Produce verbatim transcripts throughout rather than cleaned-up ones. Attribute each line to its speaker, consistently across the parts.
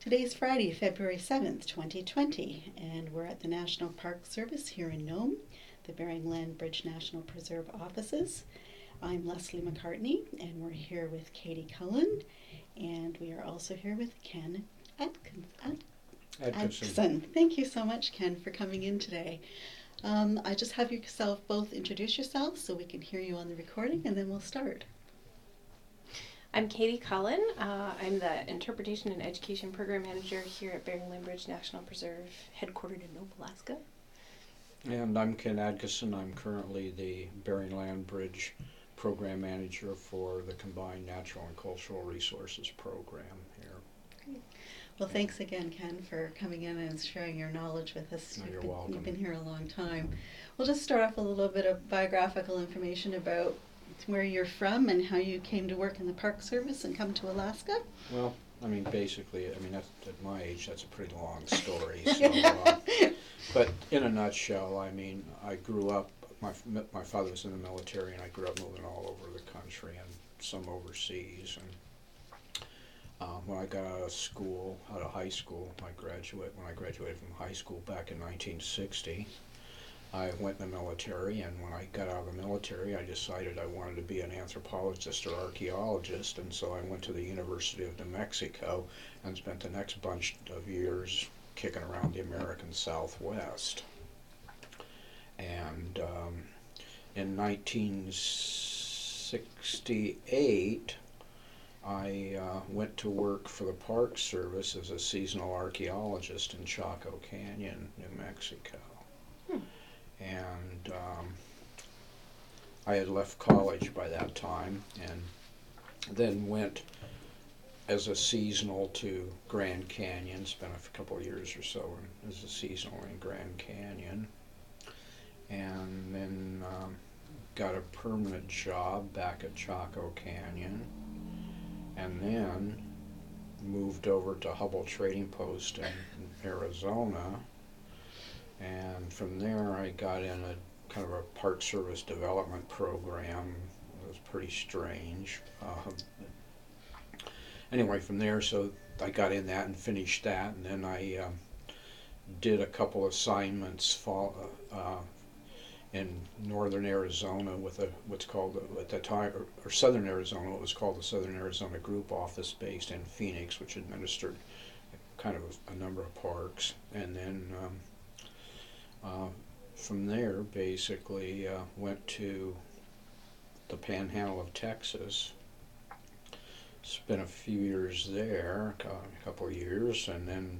Speaker 1: Today's Friday, February seventh, twenty twenty, and we're at the National Park Service here in Nome, the Bering Land Bridge National Preserve offices. I'm Leslie McCartney, and we're here with Katie Cullen, and we are also here with Ken Atkinson. Ad- Atkinson. Thank you so much, Ken, for coming in today. Um, I just have yourself both introduce yourselves so we can hear you on the recording, and then we'll start.
Speaker 2: I'm Katie Cullen. Uh, I'm the Interpretation and Education Program Manager here at Bering Land Bridge National Preserve, headquartered in Nome, Alaska.
Speaker 3: And I'm Ken Atkinson. I'm currently the Bering Land Bridge Program Manager for the Combined Natural and Cultural Resources Program here.
Speaker 1: Great. Well, thanks again, Ken, for coming in and sharing your knowledge with us.
Speaker 3: No,
Speaker 1: you've
Speaker 3: you're
Speaker 1: been,
Speaker 3: welcome.
Speaker 1: You've been here a long time. We'll just start off with a little bit of biographical information about where you're from and how you came to work in the Park Service and come to Alaska.
Speaker 3: Well, I mean, basically, I mean, that's, at my age, that's a pretty long story. So, uh, but in a nutshell, I mean, I grew up, my, my father was in the military, and I grew up moving all over the country and some overseas. And um, when I got out of school, out of high school, I graduate, when I graduated from high school back in nineteen sixty, I went in the military, and when I got out of the military, I decided I wanted to be an anthropologist or archaeologist, and so I went to the University of New Mexico and spent the next bunch of years kicking around the American Southwest. And um, in nineteen sixty-eight, I uh, went to work for the Park Service as a seasonal archaeologist in Chaco Canyon, New Mexico.
Speaker 2: Hmm.
Speaker 3: And um, I had left college by that time, and then went as a seasonal to Grand Canyon, spent a couple of years or so as a seasonal in Grand Canyon, and then um, got a permanent job back at Chaco Canyon, and then moved over to Hubbell Trading Post in, in Arizona. And from there, I got in a kind of a Park Service development program. It was pretty strange. Uh, anyway, from there, so I got in that and finished that, and then I um, did a couple assignments fall, uh, in northern Arizona with a what's called at that time, or, or southern Arizona. It was called the Southern Arizona Group Office, based in Phoenix, which administered kind of a, a number of parks, and then. Um, Uh, from there, basically, uh, went to the Panhandle of Texas, spent a few years there, a couple of years, and then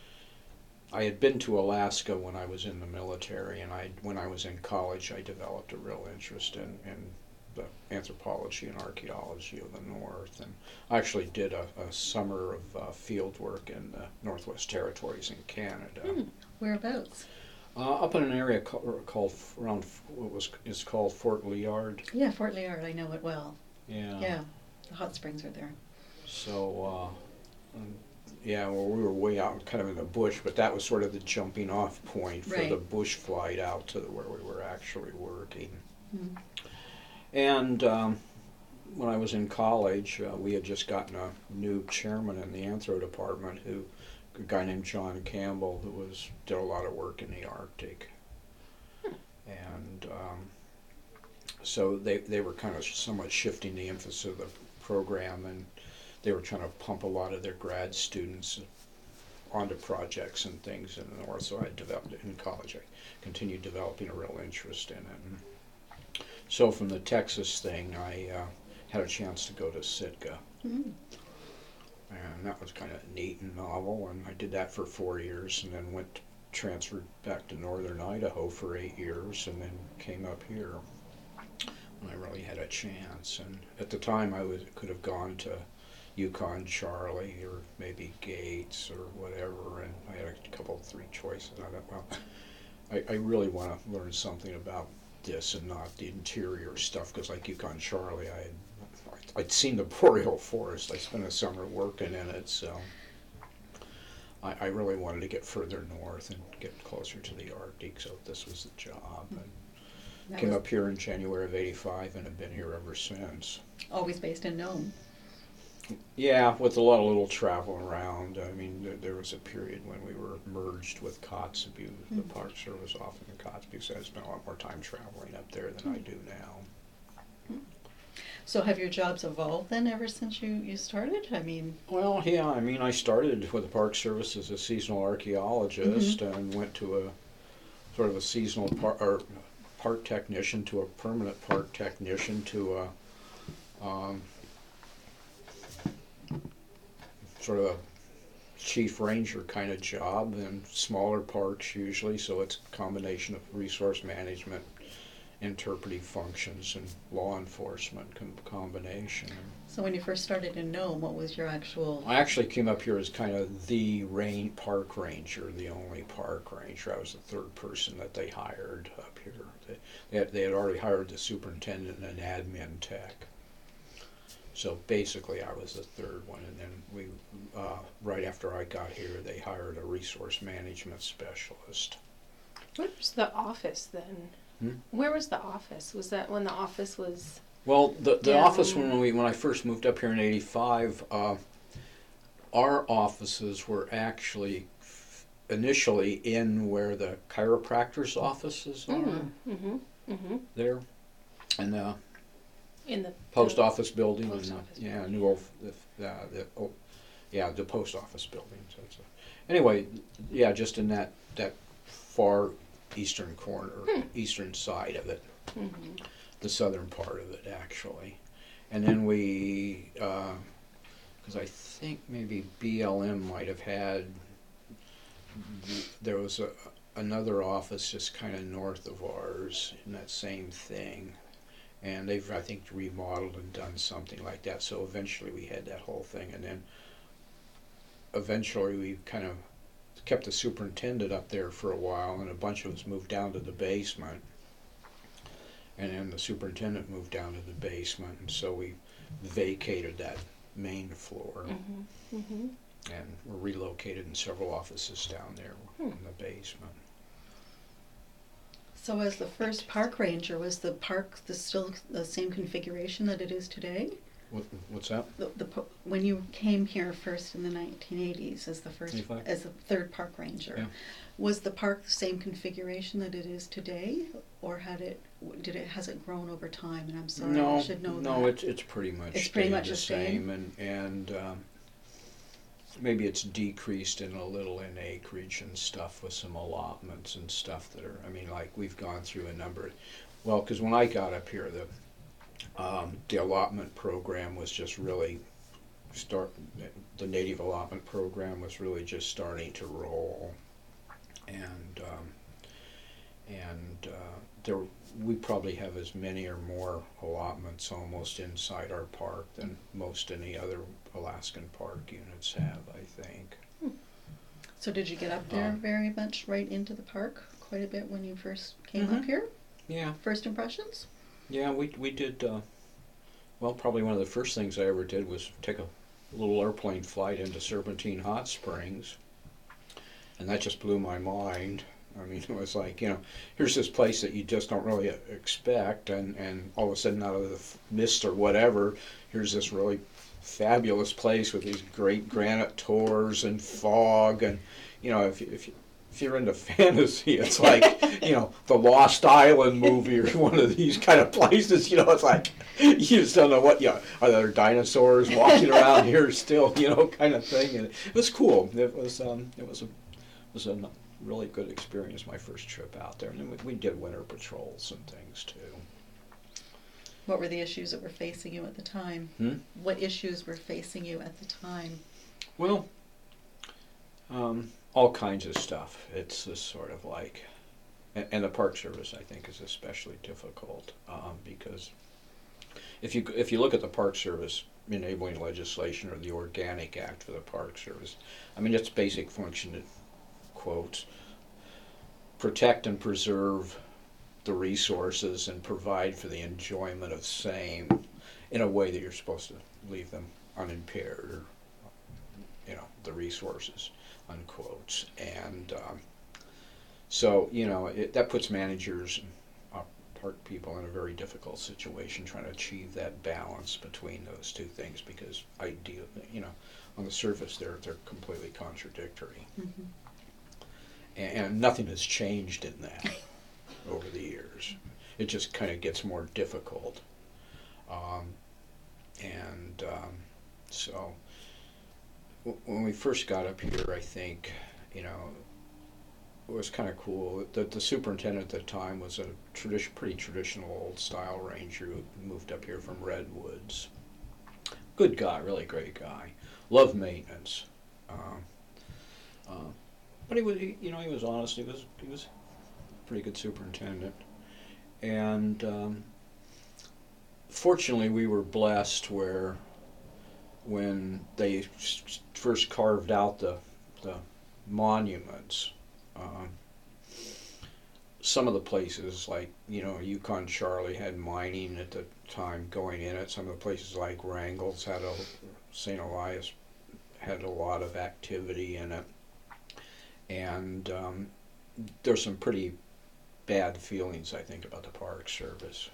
Speaker 3: I had been to Alaska when I was in the military, and I, when I was in college, I developed a real interest in, in the anthropology and archaeology of the North, and I actually did a, a summer of uh, field work in the Northwest Territories in Canada.
Speaker 1: Hmm. Whereabouts?
Speaker 3: Uh, up in an area called, called around what was is called Fort Liard.
Speaker 1: Yeah, Fort Liard. I know it well.
Speaker 3: Yeah.
Speaker 1: Yeah, the hot springs are there.
Speaker 3: So, uh, um, yeah, well, we were way out, kind of in the bush, but that was sort of the jumping off point for
Speaker 1: right.
Speaker 3: the bush flight out to the, where we were actually working.
Speaker 1: Mm-hmm.
Speaker 3: And um, when I was in college, uh, we had just gotten a new chairman in the anthro department who. A guy named John Campbell, who was did a lot of work in the Arctic,
Speaker 2: hmm.
Speaker 3: and um, so they they were kind of somewhat shifting the emphasis of the program, and they were trying to pump a lot of their grad students onto projects and things in the North. So I developed it in college. I continued developing a real interest in it. And so from the Texas thing, I uh, had a chance to go to Sitka.
Speaker 1: Mm-hmm.
Speaker 3: And that was kind of neat and novel, and I did that for four years, and then went transferred back to northern Idaho for eight years, and then came up here when I really had a chance. And at the time, I was could have gone to Yukon Charlie or maybe Gates or whatever, and I had a couple, three choices. I thought, well, I, I really want to learn something about this and not the interior stuff, because like Yukon Charlie, I had I'd seen the boreal forest. I spent a summer working in it, so I, I really wanted to get further north and get closer to the Arctic, so this was the job. And
Speaker 1: That
Speaker 3: came
Speaker 1: was
Speaker 3: up here in January of eighty-five and have been here ever since.
Speaker 1: always based in Nome.
Speaker 3: Yeah, with a lot of little travel around. I mean, there, there was a period when we were merged with Kotzebue, mm-hmm. the Park Service office in Kotzebue, so I spent a lot more time traveling up there than mm-hmm. I do now.
Speaker 1: So have your jobs evolved then ever since you, you started? I mean...
Speaker 3: Well, yeah, I mean, I started with the Park Service as a seasonal archaeologist mm-hmm. and went to a sort of a seasonal par or park technician to a permanent park technician to a um, sort of a chief ranger kind of job in smaller parks usually, so it's a combination of resource management, interpretive functions, and law enforcement com combination.
Speaker 1: So when you first started in Nome, what was your actual...
Speaker 3: I actually came up here as kind of the rain park ranger, the only park ranger. I was the third person that they hired up here. They, they, had, they had already hired the superintendent and an admin tech. So basically I was the third one, and then we, uh, right after I got here, they hired a resource management specialist.
Speaker 2: Where was the office then? Hmm? Where was the office? Was that when the office was...
Speaker 3: Well, the, the
Speaker 2: down?
Speaker 3: office when we when I first moved up here in eighty-five, uh, our offices were actually f initially in where the chiropractor's offices are.
Speaker 2: Mm-hmm. Mm-hmm.
Speaker 3: There. And the
Speaker 2: in the
Speaker 3: post
Speaker 2: the
Speaker 3: office building.
Speaker 2: Post
Speaker 3: and,
Speaker 2: office
Speaker 3: yeah, new old, the, uh, the, oh, yeah, the post office building. So it's a, anyway, yeah, just in that, that far eastern corner, hmm. eastern side of it. Mm-hmm. The southern part of it, actually. And then we, because uh, I think maybe B L M might have had, there was a, another office just kind of north of ours in that same thing. And they've, I think, remodeled and done something like that. So eventually we had that whole thing. And then eventually we kind of kept the superintendent up there for a while, and a bunch of us moved down to the basement. And then the superintendent moved down to the basement, and so we vacated that main floor. Mm-hmm. Mm-hmm. And were relocated in several offices down there hmm. in the basement.
Speaker 1: So as the first park ranger, was the park the still the same configuration that it is today?
Speaker 3: What, what's that?
Speaker 1: The, the when you came here first in the nineteen eighties as the first
Speaker 3: eighty-five?
Speaker 1: As the third park ranger,
Speaker 3: yeah.
Speaker 1: Was the park the same configuration that it is today, or had it did it has it grown over time? And I'm sorry,
Speaker 3: no,
Speaker 1: I should know
Speaker 3: no,
Speaker 1: that.
Speaker 3: it's it's pretty much
Speaker 1: it's pretty much
Speaker 3: the
Speaker 1: same,
Speaker 3: same, and and um, maybe it's decreased in a little in acreage and stuff with some allotments and stuff that are. I mean, like we've gone through a number. Of, well, because when I got up here, the Um, the allotment program was just really start. The native allotment program was really just starting to roll, and um, and uh, there we probably have as many or more allotments almost inside our park than most any other Alaskan park units have, I think.
Speaker 1: Hmm. So did you get up there
Speaker 3: um,
Speaker 1: very much right into the park quite a bit when you first came
Speaker 3: mm-hmm.
Speaker 1: up here?
Speaker 3: Yeah.
Speaker 1: First impressions?
Speaker 3: Yeah, we we did. Uh, well, probably one of the first things I ever did was take a little airplane flight into Serpentine Hot Springs, and that just blew my mind. I mean, it was like, you know, here's this place that you just don't really expect, and and all of a sudden, out of the mist or whatever, here's this really fabulous place with these great granite tors and fog, and you know, if if you, If you're into fantasy, it's like, you know, the Lost Island movie or one of these kind of places, you know, it's like, you just don't know what, you know, are there dinosaurs walking around here still, you know, kind of thing. And it was cool. It was, um, it was a, it was a really good experience, my first trip out there. And then we, we did winter patrols and things, too.
Speaker 1: What were the issues that were facing you at the time?
Speaker 3: Hmm?
Speaker 1: What issues were facing you at the time?
Speaker 3: Well, um... all kinds of stuff. It's this sort of like, and, and the Park Service, I think, is especially difficult um, because if you if you look at the Park Service enabling legislation or the Organic Act for the Park Service, I mean, its basic function, it quotes, protect and preserve the resources and provide for the enjoyment of same in a way that you're supposed to leave them unimpaired, or, you know, the resources. Unquotes. And um, so, you know, it, that puts managers, uh, park people in a very difficult situation trying to achieve that balance between those two things, because ideal, you know, on the surface they're they're completely contradictory.
Speaker 1: Mm-hmm.
Speaker 3: and, and nothing has changed in that over the years. It just kind of gets more difficult. Um, and um, so w- when we first got up here, I think, you know, it was kind of cool. The, the superintendent at the time was a tradition, pretty traditional old style ranger who moved up here from Redwoods. Good guy, really great guy. Loved maintenance. Um, uh, but he was, he, you know, he was honest. He was, he was a pretty good superintendent. And um, fortunately, we were blessed where when they first carved out the the monuments, um, some of the places, like, you know, Yukon Charlie had mining at the time going in it. Some of the places like Wrangell's had a, Saint Elias had a lot of activity in it. And um, there's some pretty bad feelings, I think, about the Park Service.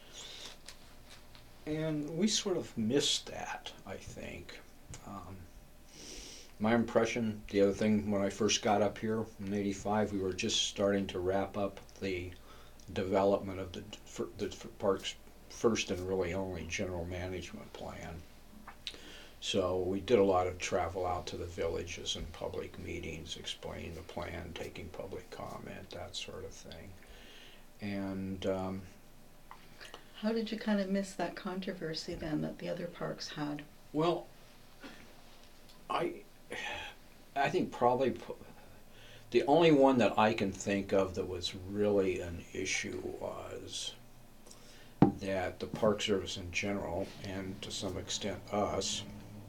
Speaker 3: And we sort of missed that, I think. Um, my impression, the other thing, when I first got up here in eighty-five, we were just starting to wrap up the development of the, the park's first and really only general management plan. So we did a lot of travel out to the villages and public meetings, explaining the plan, taking public comment, that sort of thing. And um,
Speaker 1: how did you kind of miss that controversy then that the other parks had?
Speaker 3: Well, I, I think probably the only one that I can think of that was really an issue was that the Park Service in general, and to some extent us,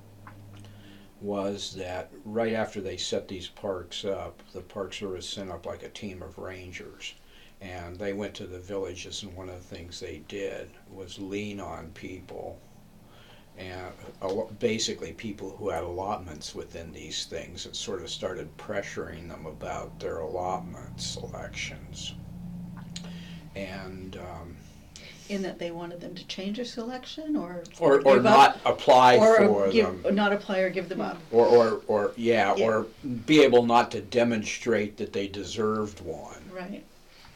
Speaker 3: was that right after they set these parks up, the Park Service sent up like a team of rangers. And they went to the villages, and one of the things they did was lean on people, and basically people who had allotments within these things, and sort of started pressuring them about their allotment selections. And um,
Speaker 1: in that they wanted them to change their selection, or
Speaker 3: or, or not
Speaker 1: up,
Speaker 3: apply
Speaker 1: or
Speaker 3: for
Speaker 1: give,
Speaker 3: them,
Speaker 1: not apply or give them up,
Speaker 3: or or or yeah,
Speaker 1: yeah,
Speaker 3: or be able not to demonstrate that they deserved one.
Speaker 1: Right.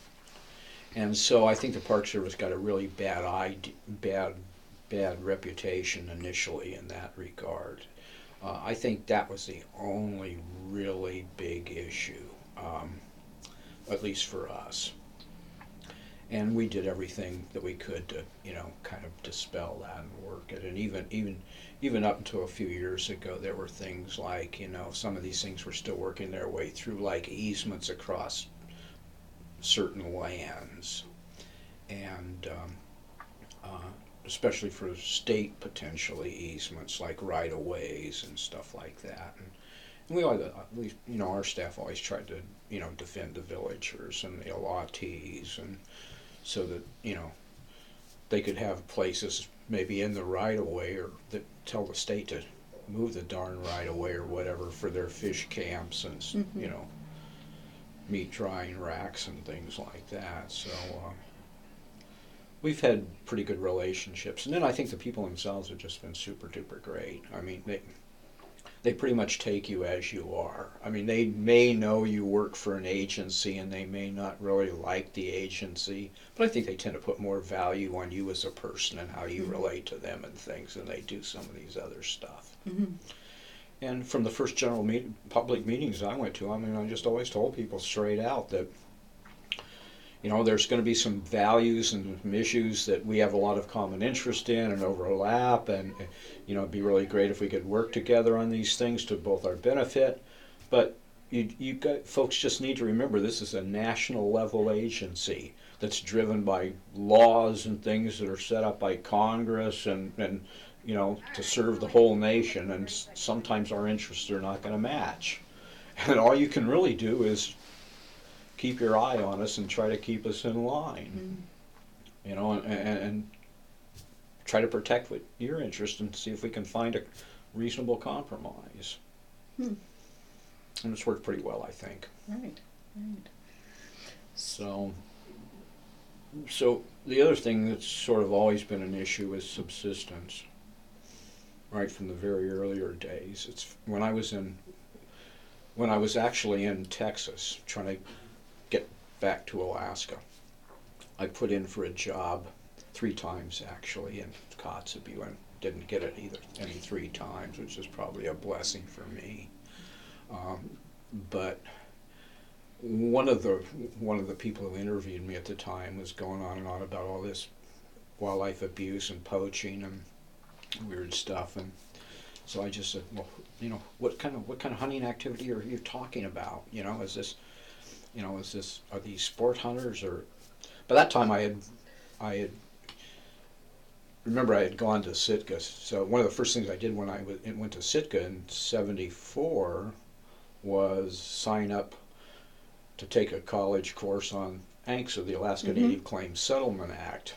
Speaker 3: And so I think the Park Service got a really bad idea, bad, bad reputation initially in that regard. Uh, I think that was the only really big issue, um, at least for us. And we did everything that we could to, you know, kind of dispel that and work it. And even, even, even up until a few years ago, there were things like, you know, some of these things were still working their way through, like easements across certain lands, and um, uh, especially for state potentially easements like right-of-ways and stuff like that. And, and we always, at least, you know, our staff always tried to, you know, defend the villagers and the allottees, and so that, you know, they could have places maybe in the right-of-way, or that tell the state to move the darn right-of-way or whatever for their fish camps and, mm-hmm. you know, meat drying racks and things like that. So uh, we've had pretty good relationships. And then I think the people themselves have just been super duper great. I mean, they they pretty much take you as you are. I mean, they may know you work for an agency and they may not really like the agency, but I think they tend to put more value on you as a person and how you mm-hmm. relate to them and things than they do some of these other stuff. Mm-hmm. And from the first general meet, public meetings I went to, I mean, I just always told people straight out that, you know, there's going to be some values and some issues that we have a lot of common interest in and overlap, and, you know, it'd be really great if we could work together on these things to both our benefit. But you, you got, folks just need to remember this is a national level agency that's driven by laws and things that are set up by Congress and, and you know, to serve the whole nation, and sometimes our interests are not going to match. And all you can really do is keep your eye on us and try to keep us in line, mm-hmm. you know, and, and, and try to protect what your interest and see if we can find a reasonable compromise. Hmm. And it's worked pretty well, I think.
Speaker 1: Right, right.
Speaker 3: So so the other thing that's sort of always been an issue is subsistence. Right from the very earlier days, it's when I was in, when I was actually in Texas trying to get back to Alaska. I put in for a job three times actually in Kotzebue and didn't get it either, any three times, which is probably a blessing for me. Um, but one of the one of the people who interviewed me at the time was going on and on about all this wildlife abuse and poaching and weird stuff, and so I just said, well, you know, what kind of what kind of hunting activity are you talking about? You know, is this, you know, is this are these sport hunters or? By that time, I had, I had. Remember, I had gone to Sitka. So one of the first things I did when I went to Sitka in seventy-four was sign up to take a college course on A N C S A, the Alaska
Speaker 1: Mm-hmm.
Speaker 3: Native Claims Settlement Act.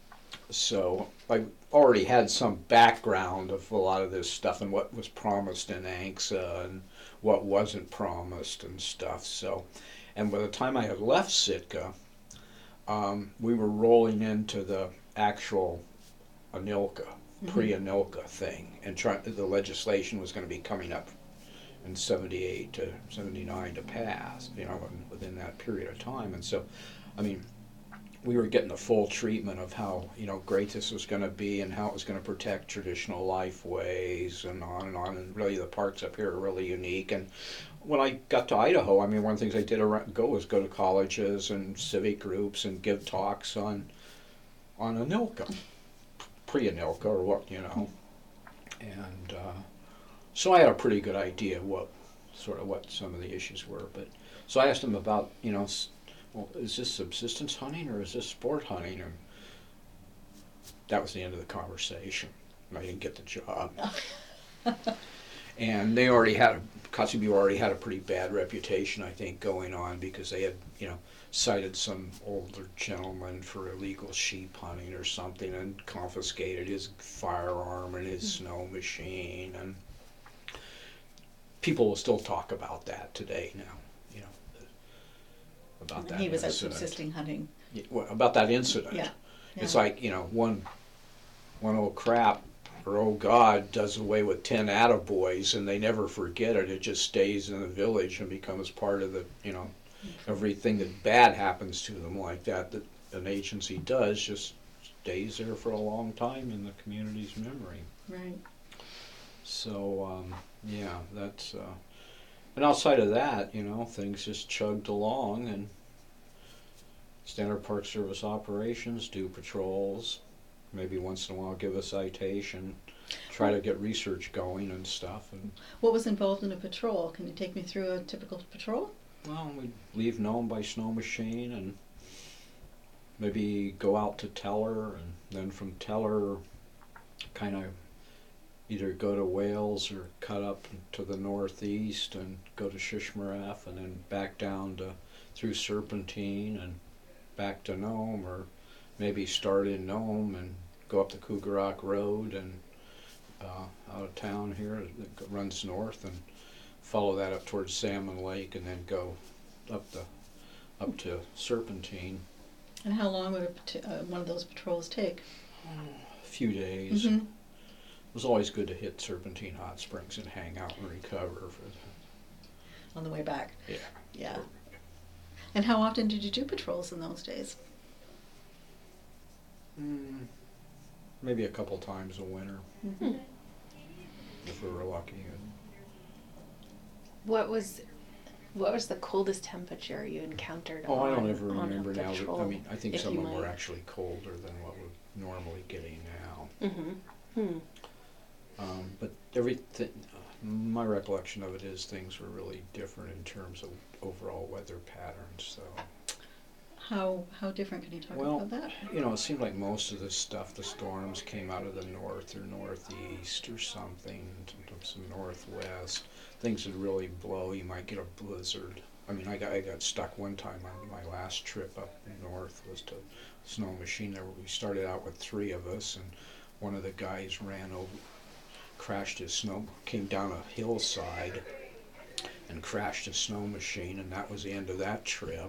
Speaker 3: So I already had some background of a lot of this stuff and what was promised in A N C S A and what wasn't promised and stuff. So, and by the time I had left Sitka, um, we were rolling into the actual ANILCA,
Speaker 1: Mm-hmm.
Speaker 3: pre-ANILCA thing, and try, the legislation was going to be coming up in seventy-eight to seventy-nine to pass, you know, within that period of time. And so, I mean, we were getting the full treatment of how, you know, great this was going to be and how it was going to protect traditional lifeways and on and on. And really the parks up here are really unique. And when I got to Idaho, I mean, one of the things I did around, go was go to colleges and civic groups and give talks on on ANILCA, pre-ANILCA or what, you know. And uh, so I had a pretty good idea what sort of what some of the issues were. But so I asked them about, you know, well, is this subsistence hunting or is this sport hunting? And that was the end of the conversation. And I didn't get the job. And they already had, a, Kotzebue already had a pretty bad reputation, I think, going on because they had, you know, cited some older gentleman for illegal sheep hunting or something and confiscated his firearm and his mm-hmm. snow machine. And people will still talk about that today now. About that
Speaker 1: he was
Speaker 3: incident.
Speaker 1: out subsisting hunting.
Speaker 3: Yeah, well, about that incident.
Speaker 1: Yeah. yeah.
Speaker 3: It's like, you know, one one old crap or oh God does away with ten attaboys and they never forget it. It just stays in the village and becomes part of the, you know, everything that bad happens to them like that that an agency does just stays there for a long time in the community's memory.
Speaker 1: Right.
Speaker 3: So, um, yeah, that's... Uh, And outside of that, you know, things just chugged along, and Standard Park Service operations do patrols, maybe once in a while give a citation, try to get research going and stuff. And
Speaker 1: what was involved in a patrol? Can you take me through a typical patrol?
Speaker 3: Well, we'd leave Nome by snow machine and maybe go out to Teller, and then from Teller kind of either go to Wales or cut up to the northeast and go to Shishmaref and then back down to through Serpentine and back to Nome, or maybe start in Nome and go up the Cougarock Road and uh, out of town here that runs north and follow that up towards Salmon Lake and then go up the up to Serpentine.
Speaker 1: And how long would a, pat- uh, one of those patrols take?
Speaker 3: A few days.
Speaker 1: Mm-hmm.
Speaker 3: It was always good to hit Serpentine Hot Springs and hang out and recover for the,
Speaker 1: on the way back.
Speaker 3: Yeah.
Speaker 1: Yeah. And how often did you do patrols in those days?
Speaker 3: Mm, maybe a couple times a winter,
Speaker 1: Mm-hmm.
Speaker 3: if we were lucky.
Speaker 2: What was what was the coldest temperature you encountered
Speaker 3: Oh,
Speaker 2: on,
Speaker 3: I don't ever
Speaker 2: on
Speaker 3: remember
Speaker 2: a
Speaker 3: now. But,
Speaker 2: patrol,
Speaker 3: I mean, I think
Speaker 2: if
Speaker 3: some
Speaker 2: you
Speaker 3: of them were
Speaker 2: might?
Speaker 3: actually colder than what we're normally getting now.
Speaker 2: Mm-hmm. Hmm.
Speaker 3: Um, but everything, my recollection of it is things were really different in terms of overall weather patterns. So,
Speaker 1: How how different can you talk
Speaker 3: well,
Speaker 1: about that?
Speaker 3: you know, it seemed like most of this stuff, the storms came out of the north or northeast or something, sometimes some northwest. Things would really blow. You might get a blizzard. I mean, I got I got stuck one time on my last trip up north was to snow machine. There we started out with three of us, and one of the guys ran over, crashed his snow, came down a hillside, and crashed his snow machine, and that was the end of that trip.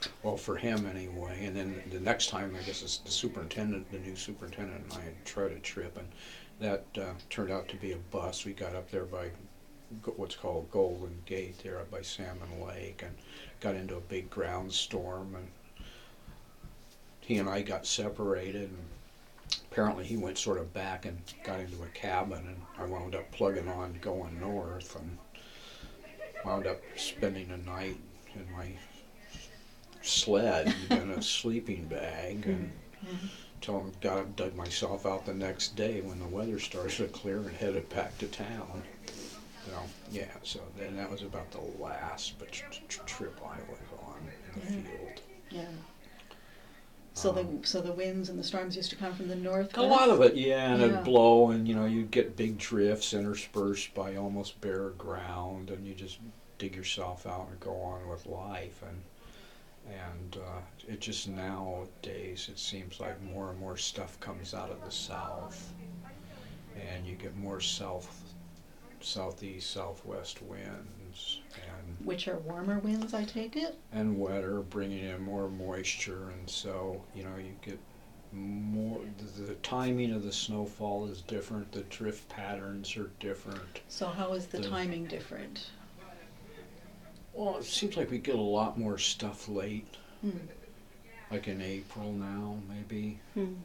Speaker 3: Well, for him anyway. And then the next time, I guess it's the superintendent, the new superintendent, and I had tried a trip, and that uh, turned out to be a bust. We got up there by go- what's called Golden Gate there up by Salmon Lake, and got into a big ground storm, and he and I got separated, and apparently he went sort of back and got into a cabin, and I wound up plugging on going north, and wound up spending a night in my sled in a sleeping bag, and
Speaker 1: Mm-hmm.
Speaker 3: till I got dug myself out the next day when the weather started to clear and headed back to town. So yeah, so then that was about the last but tr- tr- trip I was on in the
Speaker 1: Yeah.
Speaker 3: field.
Speaker 1: Yeah. So
Speaker 3: Um,
Speaker 1: the so the winds and the storms used to come from the north.
Speaker 3: A lot of it, yeah, and
Speaker 1: Yeah.
Speaker 3: it'd blow, and you know, you'd get big drifts interspersed by almost bare ground, and you just dig yourself out and go on with life. And and uh, it just nowadays it seems like more and more stuff comes out of the south, and you get more south, southeast, southwest winds, and
Speaker 1: Which are warmer winds, I take it.
Speaker 3: and wetter, bringing in more moisture, and so you know you get more. The, the timing of the snowfall is different. The drift patterns are different.
Speaker 1: So how is the
Speaker 3: The-
Speaker 1: timing different?
Speaker 3: Well, it seems like we get a lot more stuff late,
Speaker 1: Hmm.
Speaker 3: like in April now, maybe.
Speaker 2: Hmm.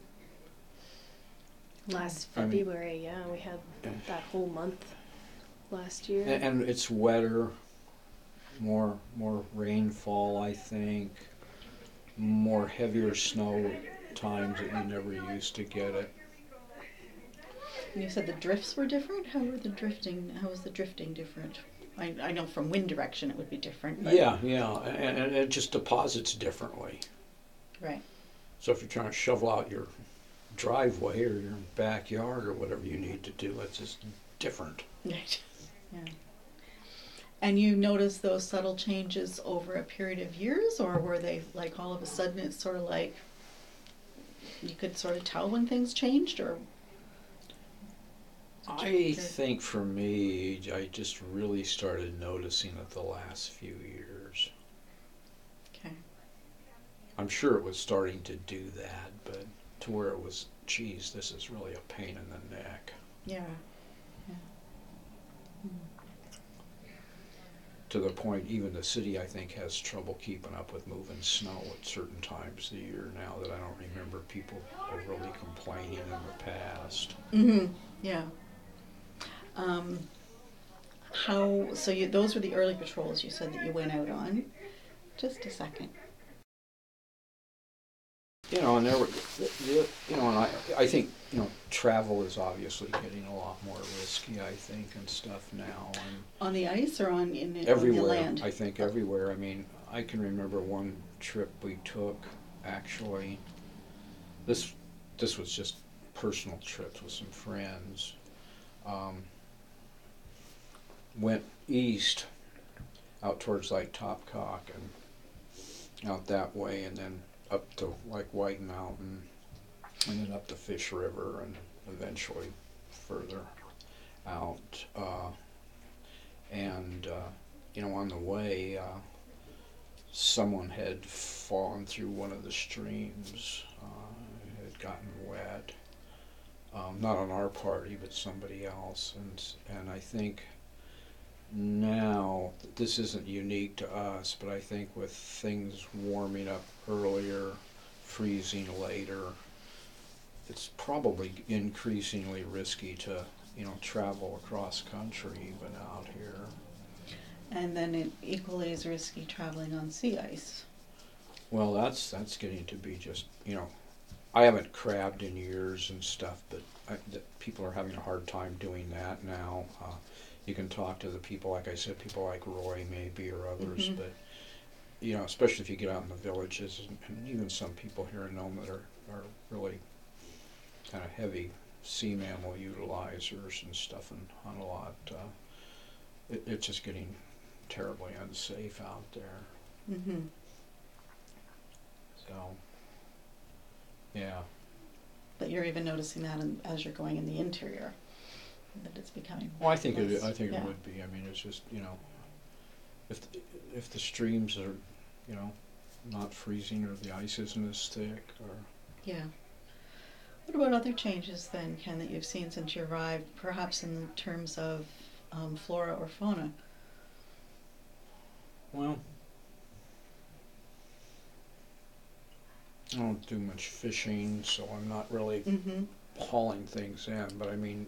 Speaker 2: Last
Speaker 3: I mean-
Speaker 2: February, yeah, we had that whole month last year.
Speaker 3: And, and it's wetter, more more rainfall, I think, more heavier snow times that you never used to get it.
Speaker 1: And you said the drifts were different. How were the drifting? How was the drifting different? I I know from wind direction it would be different. But,
Speaker 3: Yeah, yeah, and, and it just deposits differently.
Speaker 1: Right.
Speaker 3: So if you're trying to shovel out your driveway or your backyard or whatever you need to do, it's just different.
Speaker 1: Right. Yeah. And you noticed those subtle changes over a period of years, or were they like all of a sudden it's sort of like you could sort of tell when things changed, or?
Speaker 3: I think for me, I just really started noticing it the last few years.
Speaker 1: Okay.
Speaker 3: I'm sure it was starting to do that, but to where it was, geez, this is really a pain in the neck.
Speaker 1: Yeah. Yeah.
Speaker 3: To the point, even the city, I think, has trouble keeping up with moving snow at certain times of the year now that I don't remember people overly complaining in the past.
Speaker 1: Mm-hmm. Yeah. Um, how? So you those were the early patrols you said that you went out on. Just a second.
Speaker 3: You know, and there were, you know, and I, I think, you know, travel is obviously getting a lot more risky, I think, and stuff now, and
Speaker 1: On the ice or on in, in on the
Speaker 3: everywhere.
Speaker 1: land?
Speaker 3: I think everywhere. I mean, I can remember one trip we took. Actually, this this was just personal trips with some friends. Um, went east, out towards like Topcock and out that way, and then up to like White Mountain, and then up the Fish River, and eventually further out. Uh, and uh, you know, on the way, uh, someone had fallen through one of the streams, uh, had gotten wet. Um, not on our party, but somebody else, and and I think now this isn't unique to us, but I think with things warming up earlier, freezing later, it's probably increasingly risky to, you know, travel across country even out here.
Speaker 1: And then it equally is risky traveling on sea ice.
Speaker 3: Well, that's that's getting to be just, you know, I haven't crabbed in years and stuff, but I, that people are having a hard time doing that now. Uh, you can talk to the people, like I said, people like Roy maybe or others,
Speaker 1: Mhm.
Speaker 3: but you know, especially if you get out in the villages, and, and even some people here in Nome that are, are really kind of heavy sea mammal utilizers and stuff and hunt a lot. Uh, it, it's just getting terribly unsafe out there.
Speaker 1: Mm-hmm.
Speaker 3: So, yeah.
Speaker 1: But you're even noticing that in, as you're going in the interior, that it's becoming.
Speaker 3: Well, I think it.
Speaker 1: less-
Speaker 3: I think
Speaker 1: yeah.
Speaker 3: it would be. I mean, it's just, you know, if the, if the streams are, you know, not freezing or the ice isn't as thick. Or
Speaker 1: Yeah. What about other changes then, Ken, that you've seen since you arrived, perhaps in terms of um, flora or fauna?
Speaker 3: Well, I don't do much fishing, so I'm not really
Speaker 1: Mm-hmm.
Speaker 3: hauling things in, but I mean,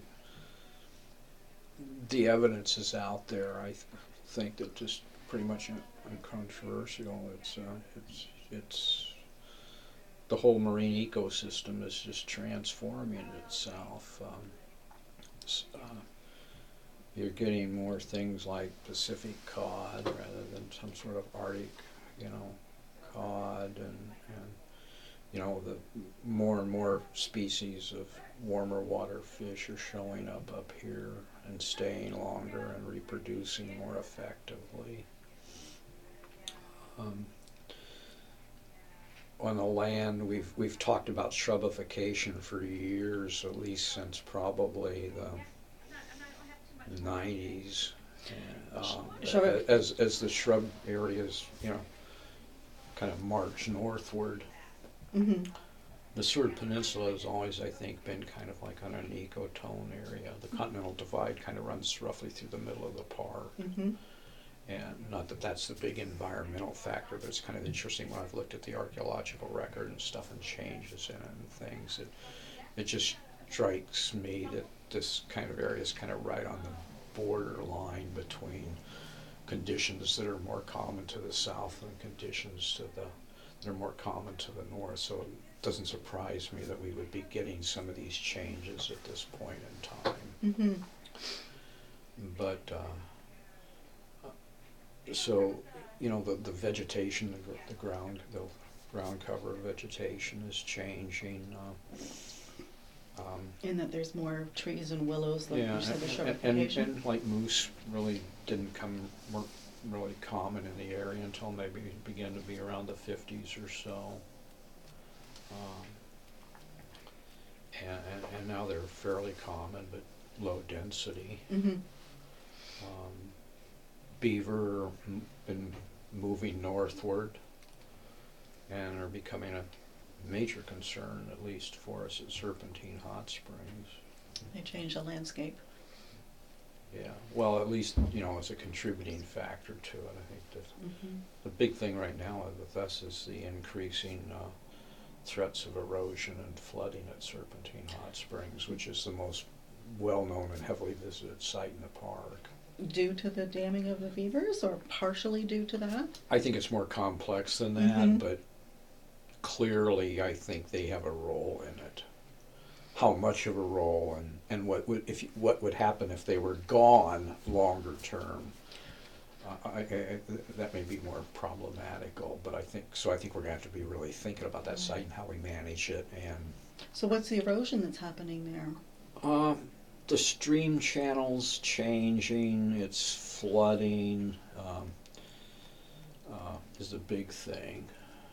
Speaker 3: the evidence is out there. I th- think that just pretty much un- uncontroversial. It's uh, it's it's the whole marine ecosystem is just transforming itself. Um, s- uh, you're getting more things like Pacific cod rather than some sort of Arctic, you know, cod, and, and you know, the more and more species of warmer water fish are showing up up here and staying longer and reproducing more effectively. Um, on the land, we've we've talked about shrubification for years, at least since probably the nineties. Um,
Speaker 1: Shrub-
Speaker 3: as as the shrub areas, you know, kind of march northward.
Speaker 1: Mm-hmm.
Speaker 3: The Seward Peninsula has always, I think, been kind of like on an ecotone area. The Continental Divide kind of runs roughly through the middle of the park.
Speaker 1: Mm-hmm.
Speaker 3: And not that that's the big environmental factor, but it's kind of interesting when I've looked at the archaeological record and stuff and changes in it and things. It, it just strikes me that this kind of area is kind of right on the borderline between conditions that are more common to the south and conditions to the that are more common to the north. So it doesn't surprise me that we would be getting some of these changes at this point in time.
Speaker 1: Mm-hmm.
Speaker 3: But uh, so you know the the vegetation, the, gr- the ground, the ground cover of vegetation is changing. Uh, um,
Speaker 1: In that there's more trees and willows, like
Speaker 3: yeah,
Speaker 1: you said, the
Speaker 3: and, and, and,
Speaker 1: shrubbification.
Speaker 3: and like moose really didn't come weren't really common in the area until maybe it began to be around the fifties or so. Um, and, and, and now they're fairly common, but low density.
Speaker 1: Mm-hmm.
Speaker 3: Um, beaver m- been moving northward and are becoming a major concern, at least for us at Serpentine Hot Springs.
Speaker 1: They change the landscape.
Speaker 3: Yeah, well, at least, you know, as a contributing factor to it. I think that
Speaker 1: Mm-hmm.
Speaker 3: the big thing right now with us is the increasing uh, threats of erosion and flooding at Serpentine Hot Springs, which is the most well-known and heavily visited site in the park.
Speaker 1: Due to the damming of the beavers, or partially due to that?
Speaker 3: I think it's more complex than that,
Speaker 1: Mhm.
Speaker 3: but clearly I think they have a role in it. How much of a role, and, and what would if you, what would happen if they were gone longer term? Uh, I, I, I, that may be more problematical, but I think so. I think we're going to have to be really thinking about that site and how we manage it. And
Speaker 1: So what's the erosion that's happening there?
Speaker 3: um, the stream channels changing, it's flooding um, uh, is a big thing.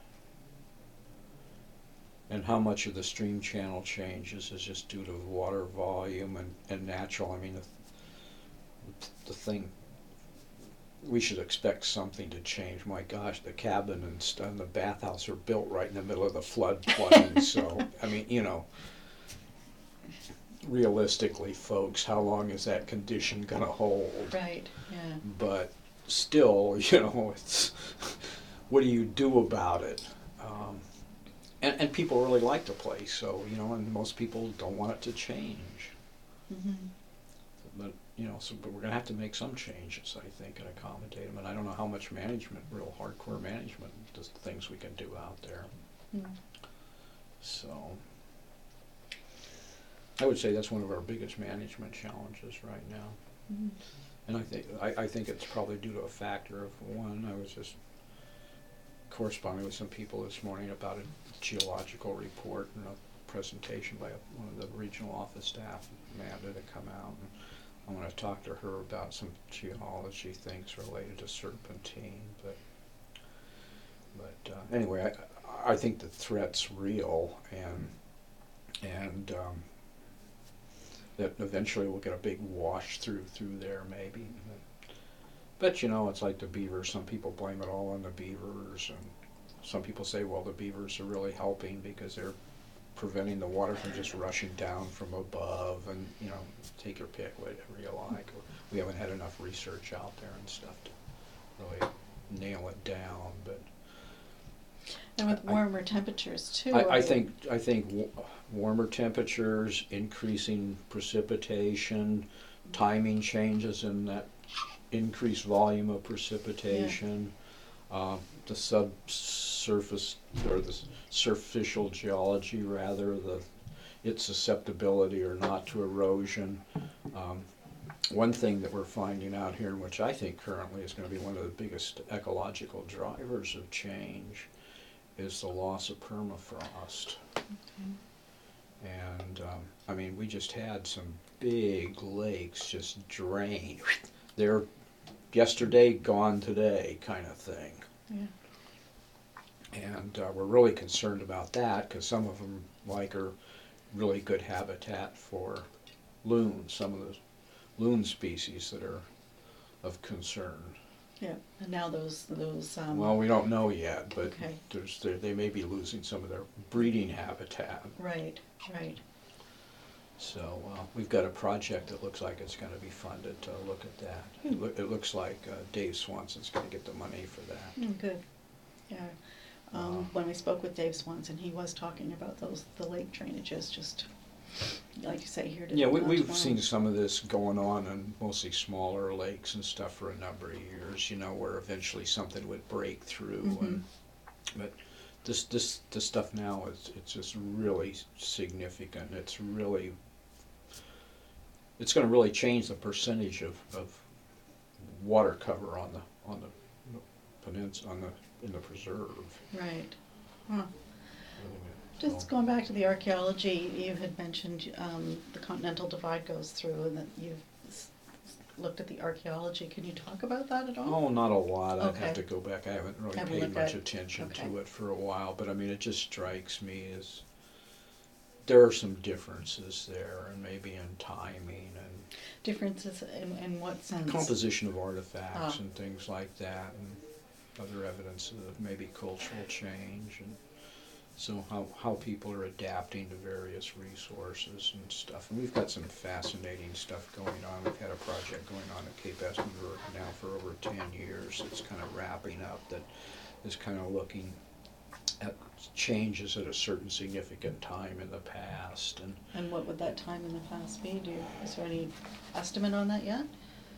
Speaker 3: And how much of the stream channel changes is just due to water volume and, and natural. I mean, the, the thing, we should expect something to change. My gosh, the cabin and, st- and the bathhouse are built right in the middle of the floodplain. So, I mean, you know, realistically, folks, how long is that condition going to hold?
Speaker 1: Right, yeah.
Speaker 3: But still, you know, it's what do you do about it? Um, And, and people really like the place, so, you know, and most people don't want it to change.
Speaker 1: Mm-hmm.
Speaker 3: But, you know, so, but we're going to have to make some changes, I think, and accommodate them. And I don't know how much management, real hardcore management, just things we can do out there.
Speaker 1: Mm.
Speaker 3: So, I would say that's one of our biggest management challenges right now.
Speaker 1: Mm-hmm.
Speaker 3: And I think, I, I think it's probably due to a factor of, one, I was just corresponding with some people this morning about a geological report and a presentation by a, one of the regional office staff, Amanda, to come out. And I want to talk to her about some geology things related to Serpentine. But but uh, anyway, I I think the threat's real, and and um, that eventually we'll get a big wash through through there maybe. But you know, it's like the beavers. Some people blame it all on the beavers, and some people say, well, the beavers are really helping because they're preventing the water from just rushing down from above, and, you know, take your pick, whatever you like. We haven't had enough research out there and stuff to really nail it down, but
Speaker 1: And with
Speaker 3: I-
Speaker 1: warmer temperatures too.
Speaker 3: I, I
Speaker 1: are-
Speaker 3: think, I think w- warmer temperatures, increasing precipitation, timing changes in that increased volume of precipitation, uh, the subsurface, or the superficial geology rather, the its susceptibility or not to erosion. Um, one thing that we're finding out here, which I think currently is going to be one of the biggest ecological drivers of change, is the loss of permafrost.
Speaker 1: Okay.
Speaker 3: And um, I mean, we just had some big lakes just drain. They're yesterday, gone today, kind of thing.
Speaker 1: Yeah.
Speaker 3: And uh, we're really concerned about that because some of them, like, are really good habitat for loons. Some of the loon species that are of concern.
Speaker 1: Yeah. And now those those. Um,
Speaker 3: Well, we don't know yet, but
Speaker 1: Okay.
Speaker 3: there's they they may be losing some of their breeding habitat.
Speaker 1: Right. Right.
Speaker 3: So uh, we've got a project that looks like it's going to be funded to look at that. It,
Speaker 1: Hmm.
Speaker 3: loo- it looks like uh, Dave Swanson's going to get the money for that.
Speaker 1: Mm, good. Yeah. Um,
Speaker 3: Uh,
Speaker 1: when we spoke with Dave Swanson, he was talking about those the lake drainages, just like you say here. To
Speaker 3: Yeah, we,
Speaker 1: down
Speaker 3: we've
Speaker 1: tomorrow.
Speaker 3: seen some of this going on in mostly smaller lakes and stuff for a number of years, you know, where eventually something would break through.
Speaker 1: Mhm.
Speaker 3: And, but this, this, this stuff now is, it's just really significant. It's really, it's gonna really change the percentage of, of water cover on the, on the peninsula, on the, in the preserve.
Speaker 1: Right. Huh.
Speaker 3: So-
Speaker 1: Just going back to the archaeology, you had mentioned um, the Continental Divide goes through, and that you've s- s- looked at the archaeology. Can you talk about that at all?
Speaker 3: Oh, not a lot. I'd have
Speaker 1: Okay.
Speaker 3: to go back. I haven't really
Speaker 1: Haven't
Speaker 3: paid
Speaker 1: looked
Speaker 3: much
Speaker 1: at-
Speaker 3: attention
Speaker 1: okay.
Speaker 3: to it for a while, but I mean, it just strikes me as there are some differences there, and maybe in timing and
Speaker 1: Differences in, in what sense?
Speaker 3: composition of artifacts
Speaker 1: Ah.
Speaker 3: and things like that, and other evidence of maybe cultural change, and so how, how people are adapting to various resources and stuff. And we've got some fascinating stuff going on. We've had a project going on at Cape Espenberg now for over ten years. It's kind of wrapping up, that is kind of looking at changes at a certain significant time in the past. And
Speaker 1: And what would that time in the past be? Do you, is there any estimate on that yet?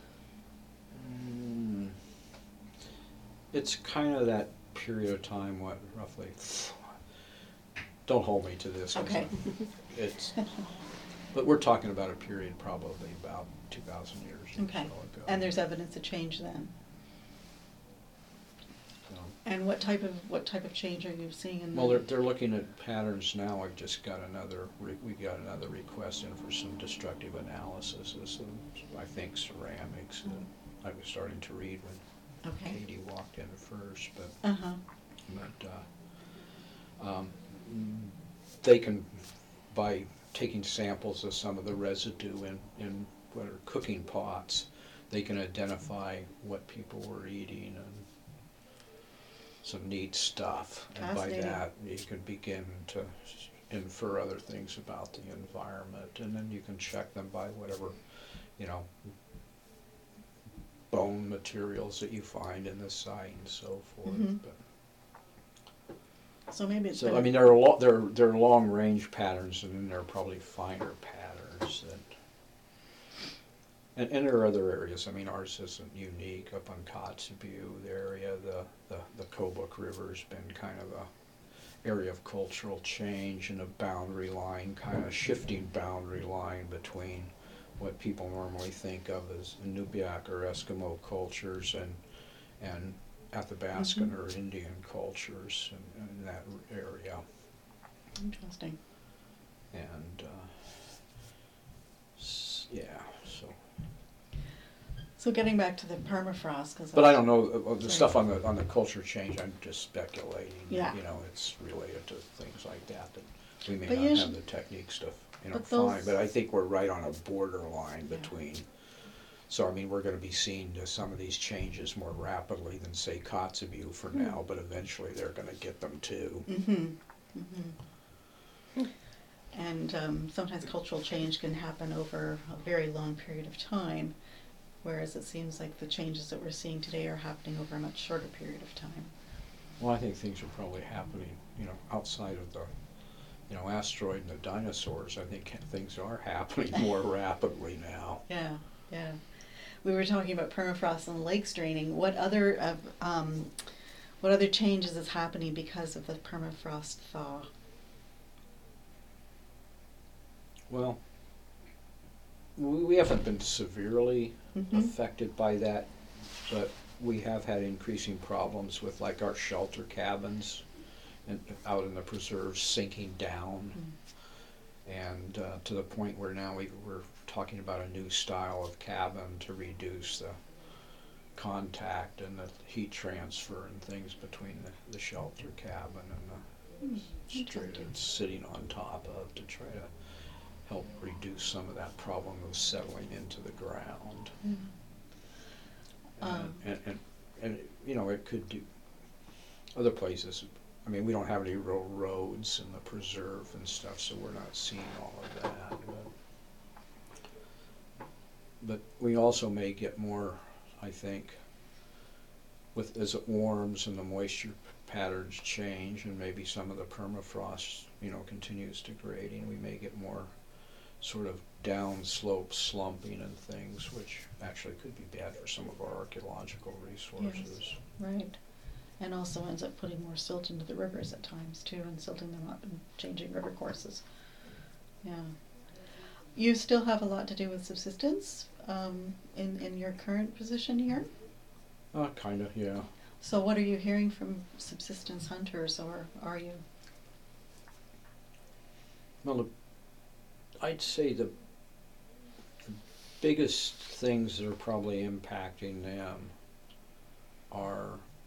Speaker 3: mm, it's kind of that period of time, what, roughly, don't hold me to this. 'cause
Speaker 1: Okay.
Speaker 3: It's, but we're talking about a period probably about two thousand years or so
Speaker 1: Okay.
Speaker 3: ago.
Speaker 1: And there's evidence of change then.
Speaker 3: So,
Speaker 1: And what type of what type of change are you seeing in
Speaker 3: well,
Speaker 1: the?
Speaker 3: they're, they're looking at patterns now. I've just got another, re- we got another request in for some destructive analysis of some, I think, ceramics that I was starting to read when
Speaker 1: Okay.
Speaker 3: Katie walked in first, but
Speaker 1: Uh huh.
Speaker 3: But uh, um, they can, by taking samples of some of the residue in, in what are cooking pots, they can identify what people were eating and some neat stuff. And by
Speaker 1: Fascinating.
Speaker 3: that, you can begin to s- infer other things about the environment, and then you can check them by whatever, you know, bone materials that you find in the site and so forth.
Speaker 1: Mhm.
Speaker 3: But
Speaker 1: So maybe it's.
Speaker 3: so
Speaker 1: been
Speaker 3: I
Speaker 1: a-
Speaker 3: mean, there are lo- there are, there are long range patterns, and then there are probably finer patterns that. And, and there are other areas. I mean, ours isn't unique. Up on Kotzebue, the area, the the the Kobuk River's been kind of a area of cultural change and a boundary line, kind of shifting boundary line between what people normally think of as Inupiaq or Eskimo cultures and and Athabascan
Speaker 1: Mhm.
Speaker 3: or Indian cultures in, in that area.
Speaker 1: Interesting.
Speaker 3: And uh, s- yeah, so.
Speaker 1: So getting back to the permafrost, because.
Speaker 3: But I don't know, uh, uh, the
Speaker 1: Sorry.
Speaker 3: stuff on the, on the culture change, I'm just speculating.
Speaker 1: Yeah.
Speaker 3: You know, it's related to things like that, that we may
Speaker 1: But
Speaker 3: not have
Speaker 1: usually-
Speaker 3: the technique stuff, you know,
Speaker 1: but
Speaker 3: fine.
Speaker 1: those-
Speaker 3: But I think we're right on a borderline
Speaker 1: Yeah.
Speaker 3: between So, I mean, we're going to be seeing uh, some of these changes more rapidly than, say, Kotzebue for now, but eventually they're going to get them too.
Speaker 1: Mm-hmm. Mm-hmm. And um, sometimes cultural change can happen over a very long period of time, whereas it seems like the changes that we're seeing today are happening over a much shorter period of time.
Speaker 3: Well, I think things are probably happening, you know, outside of the, you know, asteroid and the dinosaurs. I think things are happening more rapidly now.
Speaker 1: Yeah, yeah. We were talking about permafrost and lakes draining. What other uh, um, what other changes is happening because of the permafrost thaw?
Speaker 3: Well, we we haven't been severely
Speaker 1: Mm-hmm.
Speaker 3: affected by that, but we have had increasing problems with like our shelter cabins and out in the preserves sinking down,
Speaker 1: Mm.
Speaker 3: and uh, to the point where now we, we're talking about a new style of cabin to reduce the contact and the heat transfer and things between the, the shelter cabin and the
Speaker 1: Mm.
Speaker 3: straight it's sitting on top of, to try to help reduce some of that problem of settling into the ground.
Speaker 1: Mm.
Speaker 3: And,
Speaker 1: Um.
Speaker 3: and, and, and, you know, it could do other places. I mean, we don't have any real roads in the preserve and stuff, so we're not seeing all of that. But, but we also may get more, I think, with as it warms and the moisture patterns change, and maybe some of the permafrost, you know, continues degrading, we may get more sort of downslope slumping and things, which actually could be bad for some of our archaeological resources.
Speaker 1: Yes, right. And also ends up putting more silt into the rivers at times too, and silting them up and changing river courses. Yeah. You still have a lot to do with subsistence um, in, in your current position here?
Speaker 3: Uh, kind of, yeah.
Speaker 1: So what are you hearing from subsistence hunters, or are you?
Speaker 3: Well, the, I'd say the, the biggest things that are probably impacting them are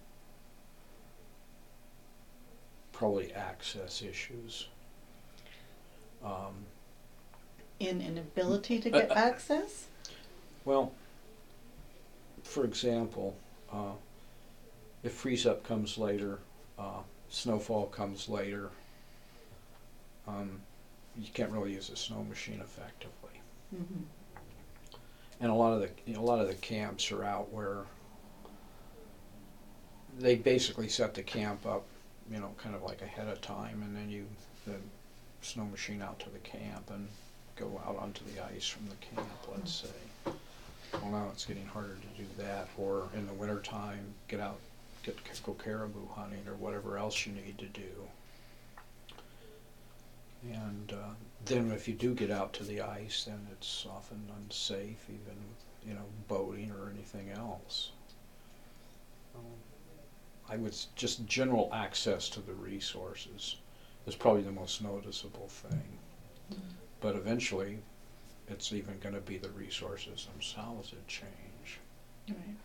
Speaker 3: probably access issues. Um,
Speaker 1: In an ability to get
Speaker 3: uh, uh,
Speaker 1: access?
Speaker 3: well, for example, uh, if freeze up comes later, uh, snowfall comes later, um, you can't really use a snow machine effectively.
Speaker 1: Mm-hmm.
Speaker 3: And a lot of the you know, a lot of the camps are out where they basically set the camp up, you know, kind of like ahead of time, and then you the snow machine out to the camp and go out onto the ice from the camp, let's say. Well, now it's getting harder to do that, or in the wintertime, get out, get go caribou hunting or whatever else you need to do. And uh, then if you do get out to the ice, then it's often unsafe, even, you know, boating or anything else. Um, I would s- just general access to the resources is probably the most noticeable thing.
Speaker 1: Mm-hmm.
Speaker 3: But eventually, it's even going to be the resources themselves that change.
Speaker 1: Right.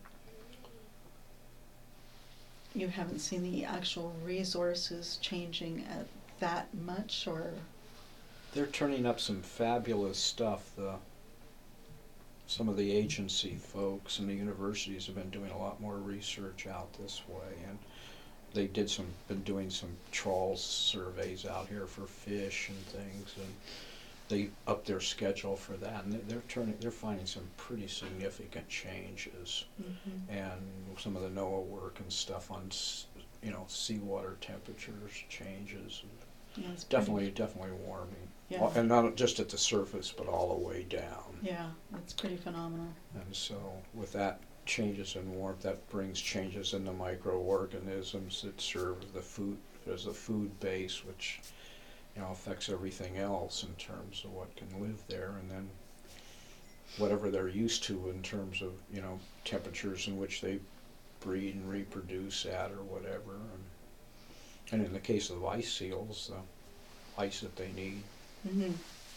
Speaker 1: You haven't seen the actual resources changing at that much, or?
Speaker 3: They're turning up some fabulous stuff. The some of the agency folks and the universities have been doing a lot more research out this way, and they did some been doing some trawl surveys out here for fish and things, and they upped their schedule for that, and they're turning they're finding some pretty significant changes.
Speaker 1: Mm-hmm.
Speaker 3: And some of the NOAA work and stuff on s- you know seawater temperatures changes.
Speaker 1: Yeah, it's
Speaker 3: Definitely,
Speaker 1: pretty,
Speaker 3: definitely warming.
Speaker 1: Yeah.
Speaker 3: All- and not just at the surface, but all the way down.
Speaker 1: Yeah, it's pretty phenomenal.
Speaker 3: And so, with that changes in warmth, that brings changes in the microorganisms that serve the food as a food base, which you know affects everything else in terms of what can live there, and then whatever they're used to in terms of you know temperatures in which they breed and reproduce at, or whatever. And, and in the case of ice seals, the ice that they need.
Speaker 1: Mm-hmm.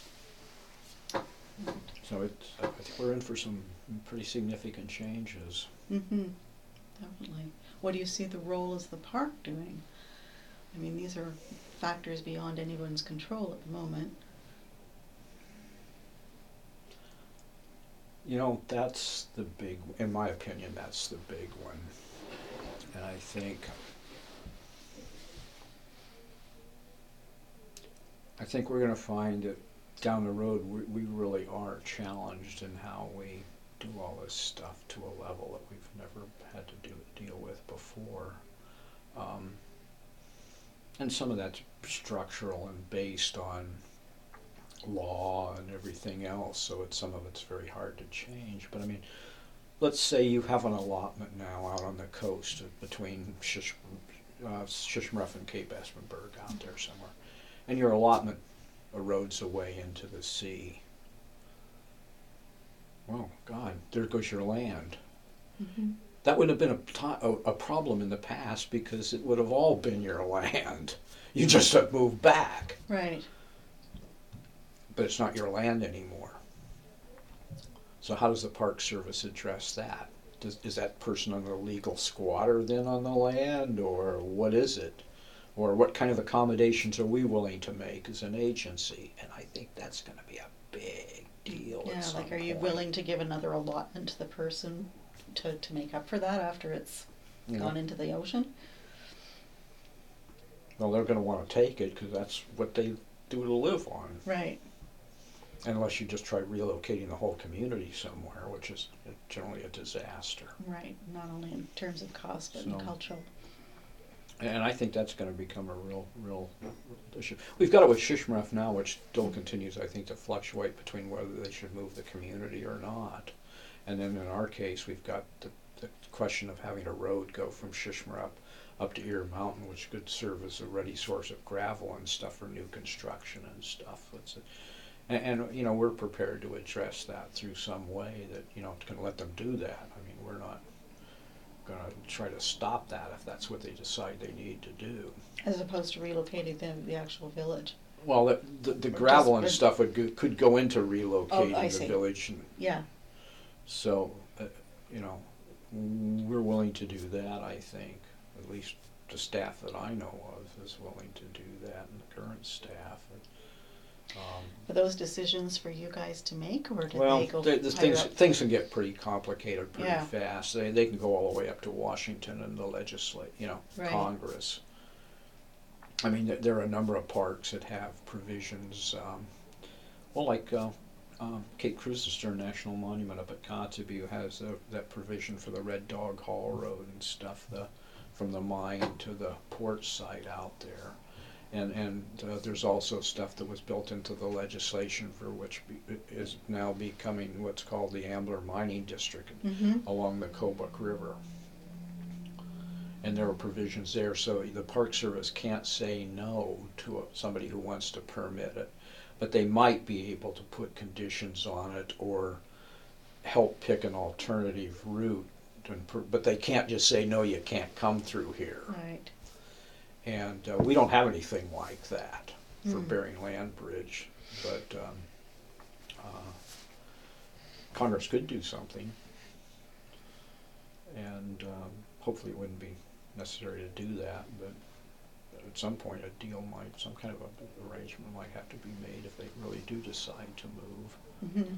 Speaker 3: So it's, I think we're in for some pretty significant changes.
Speaker 1: Mm-hmm. Definitely. What do you see the role as the park doing? I mean, these are factors beyond anyone's control at the moment.
Speaker 3: You know, that's the big, in my opinion, that's the big one. And I think, I think we're going to find that down the road we, we really are challenged in how we do all this stuff to a level that we've never had to do deal with before. Um, and some of that's structural and based on law and everything else, so it's some of it's very hard to change. But I mean, let's say you have an allotment now out on the coast of, between Shish, uh, Shishmaref and Cape Espenberg out there somewhere, and your allotment erodes away into the sea. Well, God, there goes your land.
Speaker 1: Mm-hmm.
Speaker 3: That would have been a, to- a, a problem in the past because it would have all been your land. You just have moved back.
Speaker 1: Right.
Speaker 3: But it's not your land anymore. So how does the Park Service address that? Does, is that person an illegal squatter then on the land, or what is it? Or what kind of accommodations are we willing to make as an agency? And I think that's going to be a big deal.
Speaker 1: Yeah,
Speaker 3: at some
Speaker 1: like, are you
Speaker 3: point.
Speaker 1: willing to give another allotment to the person to, to make up for that after it's
Speaker 3: You know,
Speaker 1: gone into the ocean?
Speaker 3: well, they're going to want to take it because that's what they do to live on.
Speaker 1: Right.
Speaker 3: Unless you just try relocating the whole community somewhere, which is generally a disaster.
Speaker 1: Right. Not only in terms of cost, but
Speaker 3: So-
Speaker 1: in cultural.
Speaker 3: And I think that's going to become a real, real issue. We've got it with Shishmaref now, which still continues, I think, to fluctuate between whether they should move the community or not. And then in our case, we've got the, the question of having a road go from Shishmaref up to Ear Mountain, which could serve as a ready source of gravel and stuff for new construction and stuff. It's a, and, and, you know, we're prepared to address that through some way that, you know, can let them do that. I mean, we're not going to try to stop that if that's what they decide they need to do.
Speaker 1: As opposed to relocating the, the actual village.
Speaker 3: Well, the, the, the
Speaker 1: Or
Speaker 3: gravel
Speaker 1: just-
Speaker 3: and
Speaker 1: or-
Speaker 3: stuff would go, could go into relocating
Speaker 1: Oh, I
Speaker 3: the
Speaker 1: see.
Speaker 3: village. And
Speaker 1: Yeah.
Speaker 3: so, uh, you know, we're willing to do that, I think. At least the staff that I know of is willing to do that, and the current staff. Um,
Speaker 1: Are those decisions for you guys to make, or do
Speaker 3: well,
Speaker 1: they go
Speaker 3: the, the
Speaker 1: higher
Speaker 3: things
Speaker 1: up?
Speaker 3: things can get pretty complicated pretty
Speaker 1: Yeah.
Speaker 3: fast. They they can go all the way up to Washington and the legislate, you know,
Speaker 1: Right.
Speaker 3: Congress. I mean, there, there are a number of parks that have provisions. Um, well, like uh, um, Cape Cruzister National Monument up at Kotzebue has uh, that provision for the Red Dog Hall Road and stuff, the from the mine to the port site out there. And, and uh, there's also stuff that was built into the legislation for which be, is now becoming what's called the Ambler Mining District
Speaker 1: Mm-hmm.
Speaker 3: along the Kobuk River. And there are provisions there, so the Park Service can't say no to a, somebody who wants to permit it, but they might be able to put conditions on it or help pick an alternative route. And per, but they can't just say, no, you can't come through here.
Speaker 1: Right.
Speaker 3: And uh, we don't have anything like that for
Speaker 1: Mm.
Speaker 3: Bering Land Bridge, but um, uh, Congress could do something, and um, hopefully it wouldn't be necessary to do that, but at some point a deal might, some kind of a arrangement might have to be made if they really do decide to move.
Speaker 1: Mm-hmm.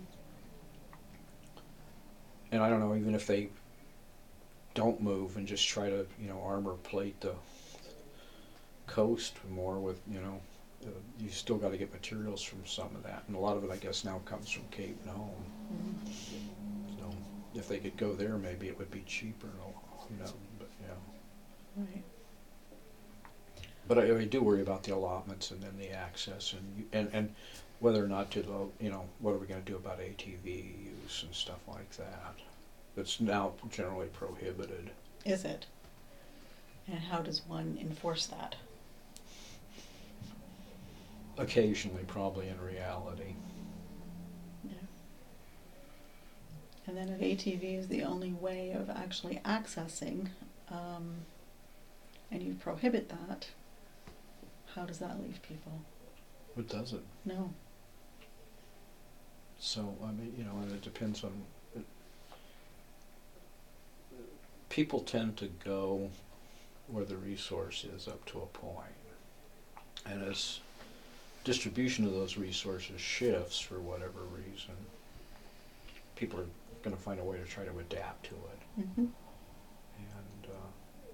Speaker 3: And I don't know, even if they don't move and just try to, you know, armor plate the coast more with, you know, uh, you still got to get materials from some of that, and a lot of it, I guess, now comes from Cape Nome.
Speaker 1: Mm-hmm.
Speaker 3: So if they could go there, maybe it would be cheaper. You know, but yeah.
Speaker 1: Right.
Speaker 3: But I, I do worry about the allotments and then the access and you- and and whether or not to, lo- you know, what are we going to do about A T V use and stuff like that? That's now generally prohibited.
Speaker 1: Is it? And how does one enforce that?
Speaker 3: Occasionally, probably in reality.
Speaker 1: Yeah. And then if A T V is the only way of actually accessing, um, and you prohibit that, how does that leave people?
Speaker 3: It doesn't.
Speaker 1: No.
Speaker 3: So, I mean, you know, and it depends on. It, people tend to go where the resource is up to a point. And as distribution of those resources shifts for whatever reason, people are going to find a way to try to adapt to it.
Speaker 1: Mm-hmm.
Speaker 3: And, uh,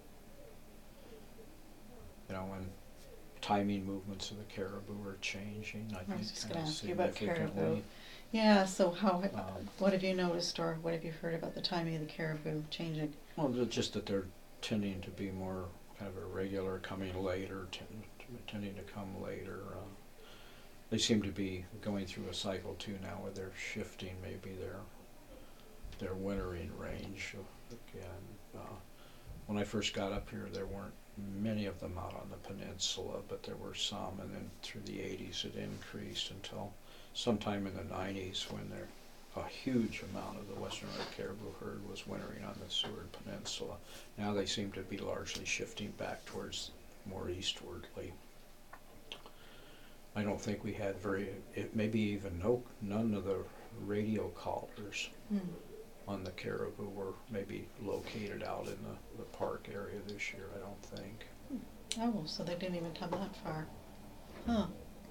Speaker 3: you know, when timing movements of the caribou are changing, I
Speaker 1: I
Speaker 3: think
Speaker 1: was just
Speaker 3: kinda
Speaker 1: going to ask you about caribou.
Speaker 3: significantly.
Speaker 1: Yeah, so how,
Speaker 3: Um,
Speaker 1: what have you noticed or what have you heard about the timing of the caribou changing?
Speaker 3: Well, they're just that they're tending to be more kind of irregular, coming later, tend, tending to come later. Uh, they seem to be going through a cycle too now where they're shifting maybe their their wintering range again. Uh, when I first got up here, there weren't many of them out on the peninsula, but there were some, and then through the eighties it increased until sometime in the nineties when there a huge amount of the western red caribou herd was wintering on the Seward Peninsula. Now they seem to be largely shifting back towards more eastwardly. I don't think we had very, it maybe even no, none of the radio collars
Speaker 1: Mm.
Speaker 3: on the caribou were maybe located out in the, the park area this year, I don't think.
Speaker 1: Oh, so they didn't even come that far. Huh.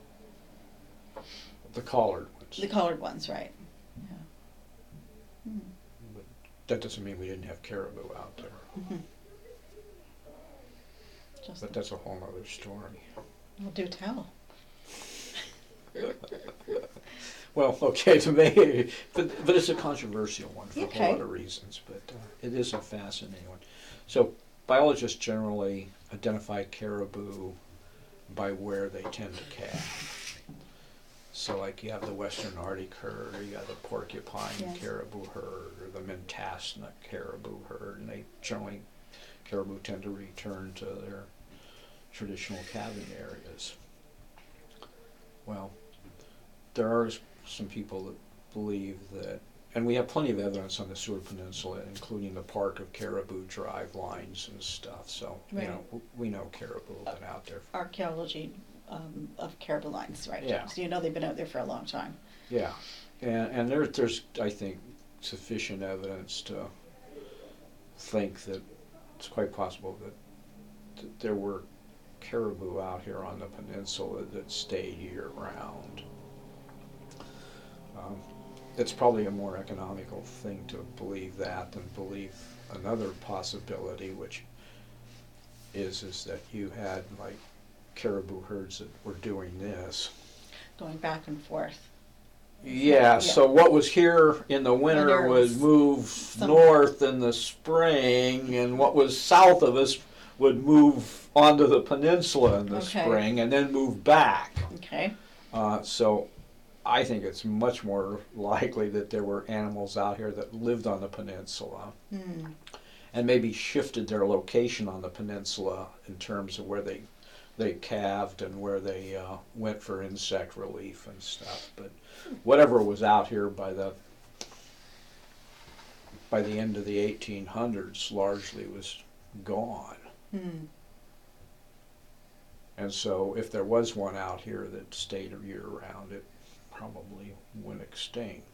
Speaker 3: The collared ones.
Speaker 1: The colored ones, right. Yeah. Hmm.
Speaker 3: But that doesn't mean we didn't have caribou out there.
Speaker 1: Mm-hmm. Just,
Speaker 3: But that's a whole other story.
Speaker 1: well, do tell.
Speaker 3: Well, okay, to me, but, but it's a controversial one for a
Speaker 1: Okay.
Speaker 3: whole lot of reasons, but uh, it is a fascinating one. So biologists generally identify caribou by where they tend to calve. So like you have the western Arctic herd, or you have the porcupine
Speaker 1: Yes.
Speaker 3: caribou herd, or the Mentasna caribou herd, and they generally, caribou tend to return to their traditional calving areas. Well, there are s- some people that believe that, and we have plenty of evidence on the Seward Peninsula, including the Park of Caribou Drive lines and stuff, so, you
Speaker 1: Right.
Speaker 3: know, w- we know caribou have been out there.
Speaker 1: Archaeology um, of caribou lines, right?
Speaker 3: Yeah.
Speaker 1: So you know they've been out there for a long time.
Speaker 3: Yeah, and, and there, there's, I think, sufficient evidence to think that it's quite possible that, that there were caribou out here on the peninsula that stayed year-round. Um, it's probably a more economical thing to believe that than believe another possibility, which is is that you had like caribou herds that were doing this.
Speaker 1: Going back and forth.
Speaker 3: Yeah,
Speaker 1: Yeah.
Speaker 3: so what was here in the winter
Speaker 1: Winter
Speaker 3: would
Speaker 1: was
Speaker 3: move
Speaker 1: some-
Speaker 3: north in the spring, and what was south of us would move onto the peninsula in the
Speaker 1: Okay.
Speaker 3: spring and then move back.
Speaker 1: Okay.
Speaker 3: Uh, so I think it's much more likely that there were animals out here that lived on the peninsula
Speaker 1: Hmm.
Speaker 3: and maybe shifted their location on the peninsula in terms of where they they calved and where they uh, went for insect relief and stuff. But whatever was out here by the by the end of the eighteen hundreds largely was gone.
Speaker 1: Hmm.
Speaker 3: And so if there was one out here that stayed year round, it probably went extinct.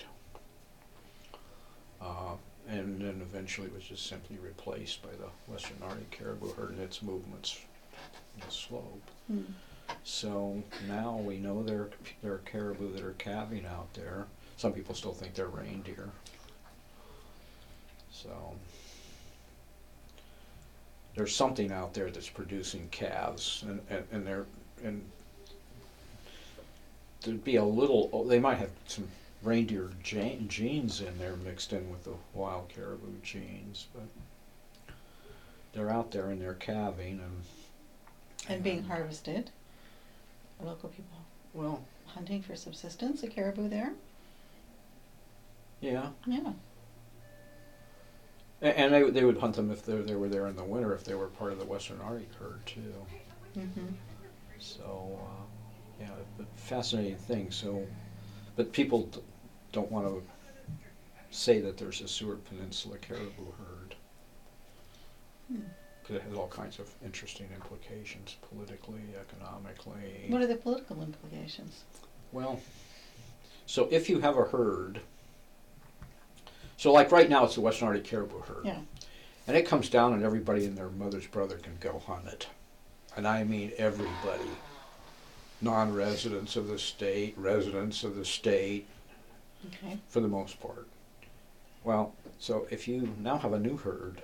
Speaker 3: Uh, and then eventually was just simply replaced by the western Arctic caribou herd and its movements in the slope.
Speaker 1: Hmm.
Speaker 3: So now we know there, there are caribou that are calving out there. Some people still think they're reindeer. So there's something out there that's producing calves, and, and, and they're and there'd be a little. They might have some reindeer gene, genes in there mixed in with the wild caribou genes, but they're out there and they're calving and
Speaker 1: And being harvested. Are local people
Speaker 3: well,
Speaker 1: hunting for subsistence? A caribou there?
Speaker 3: yeah.
Speaker 1: Yeah.
Speaker 3: A- And they they would hunt them if they they were there in the winter if they were part of the western Arctic herd too.
Speaker 1: Mm-hmm.
Speaker 3: So uh, yeah, but fascinating thing. So, but people d- don't want to say that there's a Seward Peninsula caribou herd
Speaker 1: Hmm.
Speaker 3: because it has all kinds of interesting implications politically, economically.
Speaker 1: What are the political implications?
Speaker 3: Well, so if you have a herd, so like right now it's the western Arctic caribou herd.
Speaker 1: Yeah.
Speaker 3: And it comes down and everybody and their mother's brother can go hunt it. And I mean everybody. Non-residents of the state, residents of the state,
Speaker 1: Okay.
Speaker 3: for the most part. Well, so if you now have a new herd,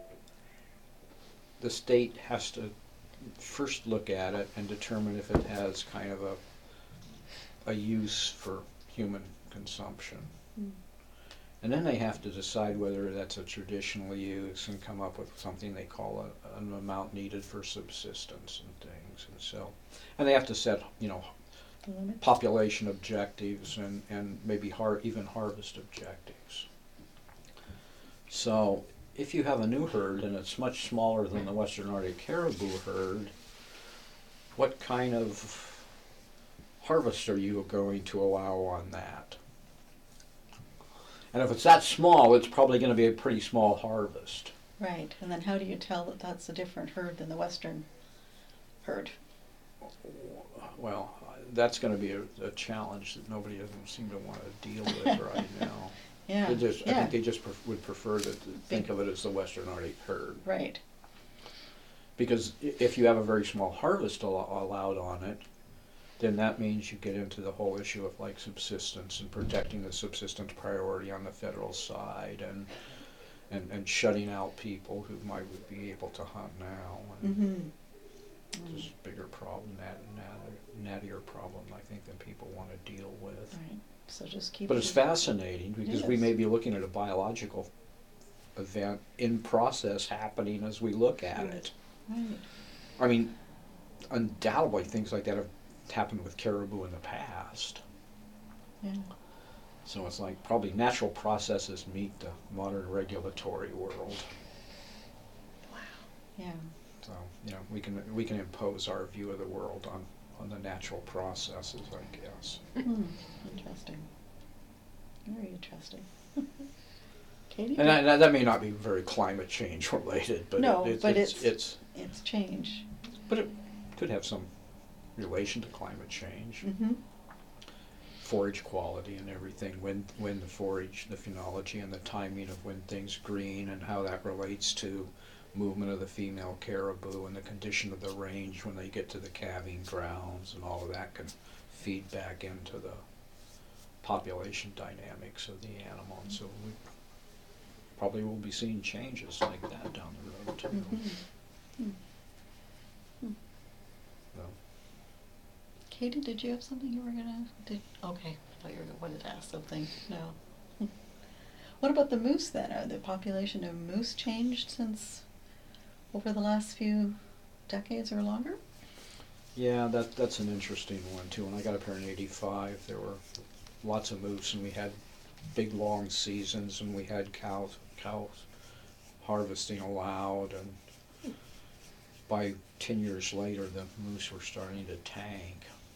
Speaker 3: the state has to first look at it and determine if it has kind of a a use for human consumption.
Speaker 1: Mm.
Speaker 3: And then they have to decide whether that's a traditional use and come up with something they call a, an amount needed for subsistence and things. And so, and they have to set, you know,
Speaker 1: Limits.
Speaker 3: population objectives and, and maybe har- even harvest objectives. So if you have a new herd and it's much smaller than the Western Arctic caribou herd, what kind of harvest are you going to allow on that? And if it's that small, it's probably going to be a pretty small harvest.
Speaker 1: Right, and then how do you tell that that's a different herd than the western herd?
Speaker 3: Well, that's going to be a, a challenge that nobody doesn't seem to want to deal with right now.
Speaker 1: Yeah,
Speaker 3: They just, I
Speaker 1: yeah,
Speaker 3: think they just pref- would prefer to, to think of it as the Western Arctic herd.
Speaker 1: right.
Speaker 3: Because i- if you have a very small harvest al- allowed on it, then that means you get into the whole issue of like subsistence and protecting the subsistence priority on the federal side, and and, and shutting out people who might would be able to hunt now. And
Speaker 1: Mm-hmm.
Speaker 3: it's a bigger problem, nat, nat, nattier problem, I think, than people want to deal with.
Speaker 1: Right, so just keep.
Speaker 3: But it's
Speaker 1: it-
Speaker 3: fascinating because we
Speaker 1: Yes.
Speaker 3: may be looking at a biological event in process happening as we look at
Speaker 1: Right.
Speaker 3: it.
Speaker 1: Right,
Speaker 3: I mean, undoubtedly things like that have happened with caribou in the past.
Speaker 1: yeah,
Speaker 3: So it's like probably natural processes meet the modern regulatory world.
Speaker 1: yeah,
Speaker 3: So, you know, we can we can impose our view of the world on, on the natural processes, I guess.
Speaker 1: hmm, interesting. Very interesting. Katie?
Speaker 3: And that, that may not be very climate change related, but,
Speaker 1: No,
Speaker 3: it, it's,
Speaker 1: but
Speaker 3: it's,
Speaker 1: it's-
Speaker 3: it's
Speaker 1: It's change.
Speaker 3: but it could have some relation to climate change.
Speaker 1: Mm-hmm,
Speaker 3: Forage quality and everything, when when the forage, the phenology and the timing of when things green and how that relates to movement of the female caribou and the condition of the range when they get to the calving grounds, and all of that can feed back into the population dynamics of the animal. And so we probably will be seeing changes like that down the road too.
Speaker 1: mm-hmm.
Speaker 3: So,
Speaker 1: Katie, did you have something you were gonna, did, okay, I thought you were, wanted to ask something, no. What about the moose then? Are the population of moose changed since over the last few decades or longer?
Speaker 3: yeah, that that's an interesting one too. When I got up here in eighty-five, there were lots of moose, and we had big long seasons, and we had cows cows harvesting allowed, and by ten years later, the moose were starting to tank.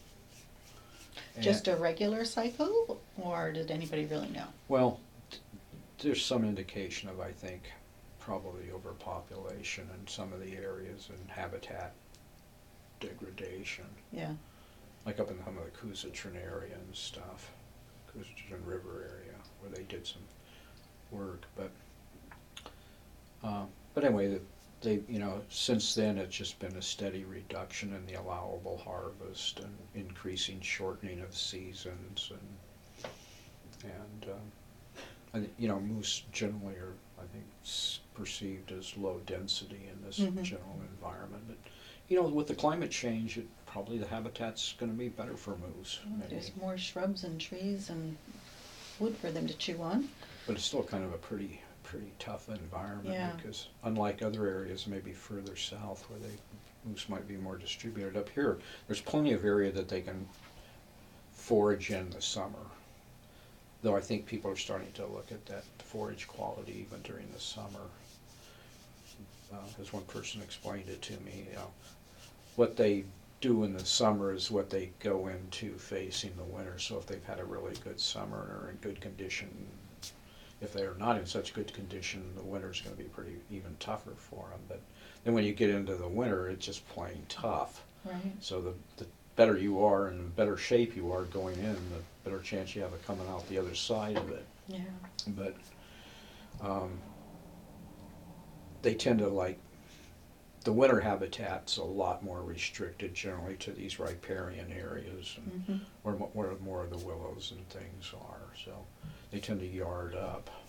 Speaker 1: Just
Speaker 3: And-
Speaker 1: a regular cycle, or did anybody really know?
Speaker 3: well, t- there's some indication of, I think, probably overpopulation in some of the areas and habitat degradation,
Speaker 1: Yeah,
Speaker 3: like up in some of the Coositron area and stuff, Coositron River area, where they did some work. But uh, but anyway, the, they you know since then it's just been a steady reduction in the allowable harvest and increasing shortening of seasons, and and um, I think, you know, moose generally are, I think, s- perceived as low density in this
Speaker 1: Mhm.
Speaker 3: general environment. But you know, with the climate change, it, probably the habitat's going to be better for moose. Maybe.
Speaker 1: there's more shrubs and trees and wood for them to chew on.
Speaker 3: But it's still kind of a pretty pretty tough environment,
Speaker 1: Yeah.
Speaker 3: because unlike other areas, maybe further south where they moose might be more distributed, up here there's plenty of area that they can forage in the summer. Though I think people are starting to look at that forage quality even during the summer. Uh, as one person explained it to me, you know, what they do in the summer is what they go into facing the winter. So if they've had a really good summer and are in good condition, if they're not in such good condition, the winter's going to be pretty even tougher for them. But then when you get into the winter, it's just plain tough.
Speaker 1: Right.
Speaker 3: So the, the better you are and the better shape you are going in, the better chance you have of coming out the other side of it.
Speaker 1: Yeah.
Speaker 3: But um, they tend to like, the winter habitat's a lot more restricted generally to these riparian areas, and
Speaker 1: Mm-hmm.
Speaker 3: where, mo- where more of the willows and things are. So they tend to yard up.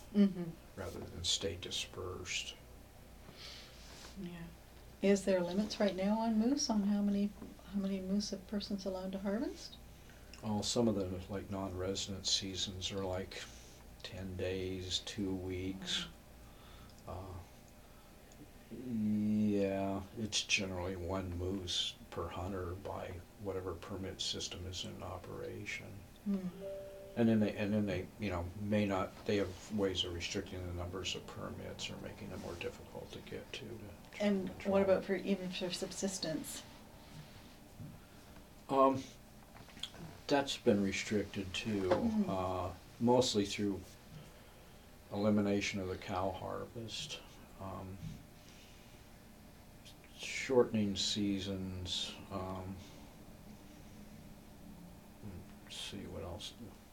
Speaker 1: Mm-hmm.
Speaker 3: rather than stay dispersed.
Speaker 1: Yeah. Is there limits right now on moose, on how many, how many moose a person's allowed to harvest?
Speaker 3: Oh, some of the like non-resident seasons are like ten days, two weeks. Uh, yeah, it's generally one moose per hunter by whatever permit system is in operation.
Speaker 1: Mm.
Speaker 3: And then they, and then they, you know, may not, they have ways of restricting the numbers of permits or making them more difficult to get to. to
Speaker 1: And
Speaker 3: control.
Speaker 1: what about for, even for subsistence?
Speaker 3: Um, that's been restricted too,
Speaker 1: Mhm.
Speaker 3: uh, mostly through elimination of the cow harvest, um, shortening seasons, um, let's see what else.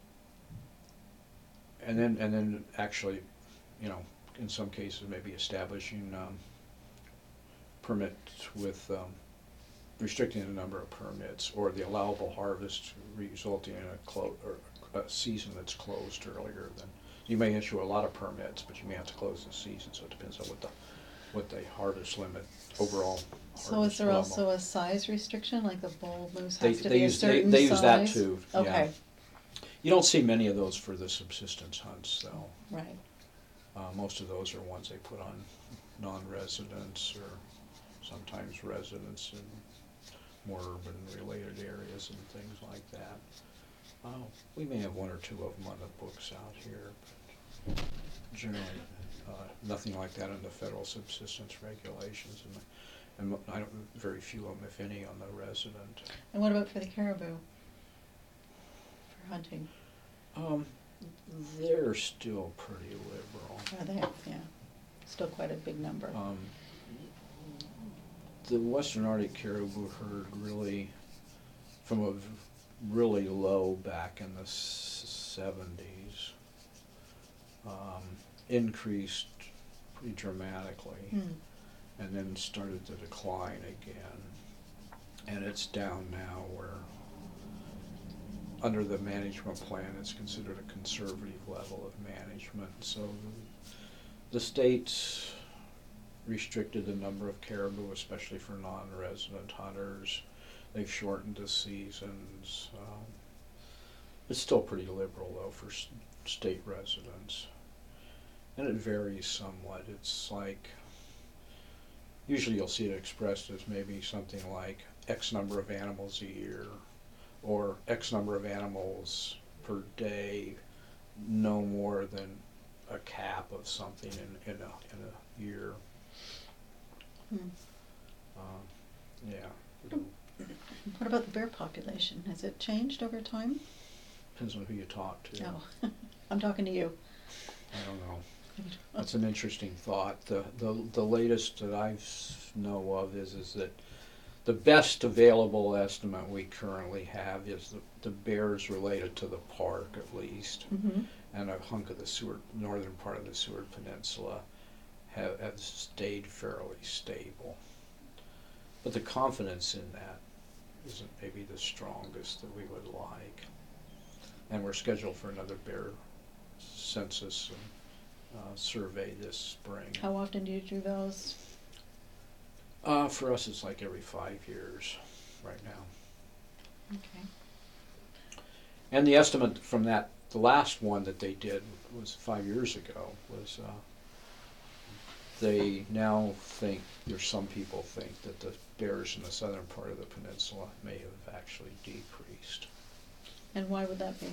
Speaker 3: And then, and then actually, you know, in some cases maybe establishing, um, permits with, um, restricting the number of permits or the allowable harvest resulting in a clo- or a season that's closed earlier than, you may issue a lot of permits, but you may have to close the season, so it depends on what the, what the harvest limit, overall
Speaker 1: So is
Speaker 3: harvest
Speaker 1: there
Speaker 3: level.
Speaker 1: also a size restriction, like the bull moose
Speaker 3: They,
Speaker 1: has to
Speaker 3: they
Speaker 1: be a
Speaker 3: use, they,
Speaker 1: certain size?
Speaker 3: they use that too, yeah.
Speaker 1: Okay,
Speaker 3: You don't see many of those for the subsistence hunts though.
Speaker 1: right.
Speaker 3: Uh, most of those are ones they put on non-residents or sometimes residents in more urban related areas and things like that. Uh, we may have one or two of them on the books out here, but generally uh, nothing like that in the federal subsistence regulations, and, and I don't, very few of them, if any, on the resident.
Speaker 1: And what about for the caribou? For hunting?
Speaker 3: Um, they're still pretty liberal.
Speaker 1: Are they? Yeah. Still quite a big number.
Speaker 3: Um, the Western Arctic caribou herd really, from a v- really low back in the s- seventies, um, increased pretty dramatically,
Speaker 1: Hmm.
Speaker 3: and then started to decline again. And it's down now where, under the management plan, it's considered a conservative level of management. So the state's restricted the number of caribou, especially for non-resident hunters. They've shortened the seasons. Um, it's still pretty liberal though for s- state residents. And it varies somewhat. It's like, usually you'll see it expressed as maybe something like X number of animals a year, or X number of animals per day, no more than a cap of something in, in, a, in a year.
Speaker 1: Hmm.
Speaker 3: Um, yeah.
Speaker 1: What about the bear population? Has it changed over time?
Speaker 3: Depends on who you talk to.
Speaker 1: Oh, I'm talking to you.
Speaker 3: I don't know. That's an interesting thought. The, the, the latest that I know of is, is that the best available estimate we currently have is the, the bears related to the park at least,
Speaker 1: Mm-hmm.
Speaker 3: and a hunk of the Seward, northern part of the Seward Peninsula have, have stayed fairly stable. But the confidence in that isn't maybe the strongest that we would like. And we're scheduled for another bear census and uh, survey this spring.
Speaker 1: How often do you do those?
Speaker 3: Uh, for us, it's like every five years right now.
Speaker 1: Okay.
Speaker 3: And the estimate from that, the last one that they did was five years ago, was uh, they now think, there's some people think that the bears in the southern part of the peninsula may have actually decreased.
Speaker 1: And why would that be?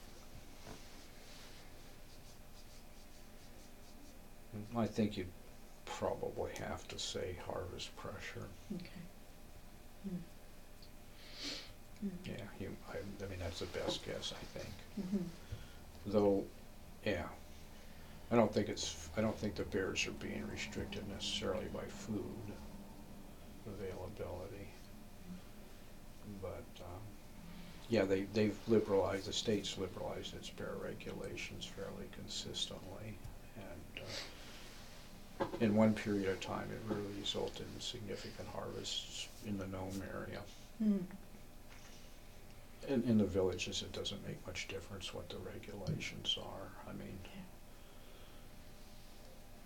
Speaker 3: I think you'd probably have to say harvest pressure.
Speaker 1: Okay. Hmm. Hmm.
Speaker 3: Yeah, you, I, I mean, that's the best guess, I think.
Speaker 1: Mm-hmm.
Speaker 3: Though, yeah, I don't think it's, I don't think the bears are being restricted necessarily by food availability. But, um, yeah, they, they've liberalized, the state's liberalized its bear regulations fairly consistently. And uh, in one period of time, it really resulted in significant harvests in the Nome area.
Speaker 1: Hmm.
Speaker 3: In, in the villages, it doesn't make much difference what the regulations are. I mean,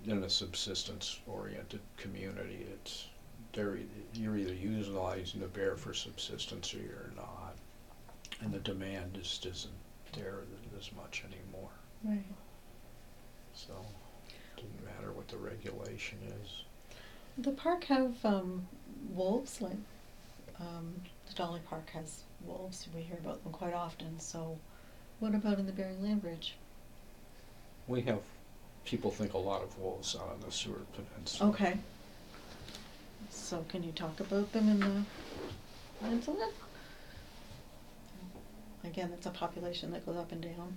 Speaker 3: in a subsistence-oriented community, it's they're, e- you're either utilizing the bear for subsistence or you're not, and the demand just isn't there as much anymore.
Speaker 1: Right.
Speaker 3: So it doesn't matter what the regulation is.
Speaker 1: The park have um, wolves, like um, the Dolly Park has wolves. We hear about them quite often. So, what about in the Bering Land Bridge?
Speaker 3: We have, people think a lot of wolves out on the Seward Peninsula.
Speaker 1: Okay. So, can you talk about them in the peninsula? Again, it's a population that goes up and down.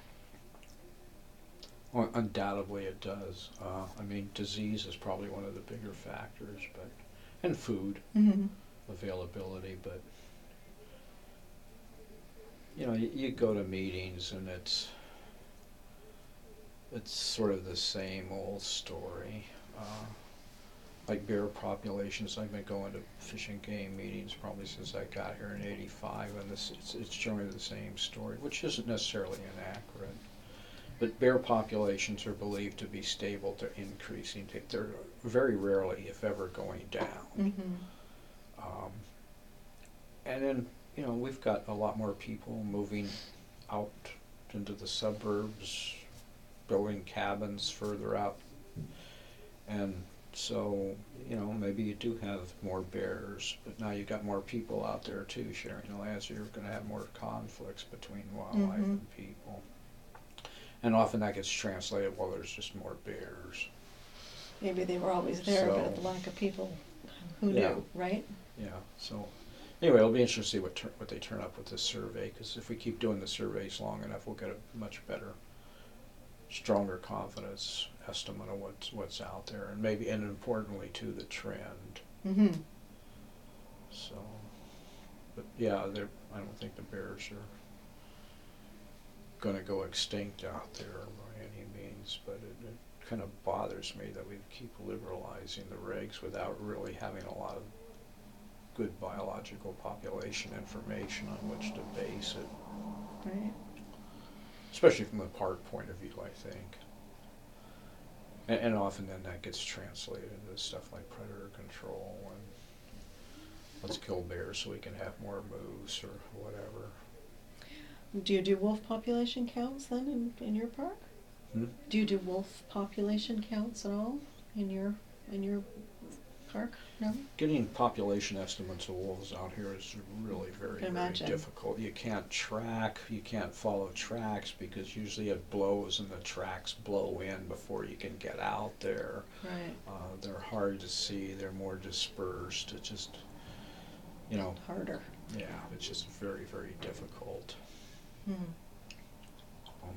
Speaker 3: Well, undoubtedly it does. Uh, I mean, disease is probably one of the bigger factors, but, and food
Speaker 1: Mm-hmm.
Speaker 3: availability, but, you know, you, you go to meetings and it's, it's sort of the same old story. Uh, like bear populations, I've been going to Fish and Game meetings probably since I got here in eighty-five, and this, it's, it's showing the same story, which isn't necessarily inaccurate. But bear populations are believed to be stable to increasing. They're very rarely, if ever, going down.
Speaker 1: Mm-hmm.
Speaker 3: Um, and then, you know, we've got a lot more people moving out into the suburbs, building cabins further out. And so, you know, maybe you do have more bears, but now you've got more people out there too sharing the land, so you're going to have more conflicts between wildlife
Speaker 1: Mhm.
Speaker 3: and people. And often that gets translated, well, there's just more bears.
Speaker 1: Maybe they were always there, but
Speaker 3: So-
Speaker 1: the lack of people, who
Speaker 3: Yeah.
Speaker 1: knew, right?
Speaker 3: Yeah, so anyway, it'll be interesting to see what, tur- what they turn up with this survey, because if we keep doing the surveys long enough, we'll get a much better, stronger confidence estimate of what's, what's out there, and maybe, and importantly too, the trend.
Speaker 1: Mm-hmm.
Speaker 3: So, but yeah, they're, I don't think the bears are gonna go extinct out there by any means, but it, it kind of bothers me that we keep liberalizing the regs without really having a lot of good biological population information on which to base it,
Speaker 1: Right.
Speaker 3: especially from the park point of view, I think. And, and often then that gets translated into stuff like predator control and let's kill bears so we can have more moose or whatever.
Speaker 1: Do you do wolf population counts then in, in your park?
Speaker 3: Hmm?
Speaker 1: Do you do wolf population counts at all in your in your park? No.
Speaker 3: Getting population estimates of wolves out here is really very,
Speaker 1: Can
Speaker 3: very
Speaker 1: imagine.
Speaker 3: difficult. You can't track, you can't follow tracks because usually it blows and the tracks blow in before you can get out there.
Speaker 1: Right.
Speaker 3: Uh, they're hard to see, they're more dispersed. It's just, you know,
Speaker 1: Harder.
Speaker 3: yeah, it's just very, very difficult.
Speaker 1: Hmm.
Speaker 3: Um,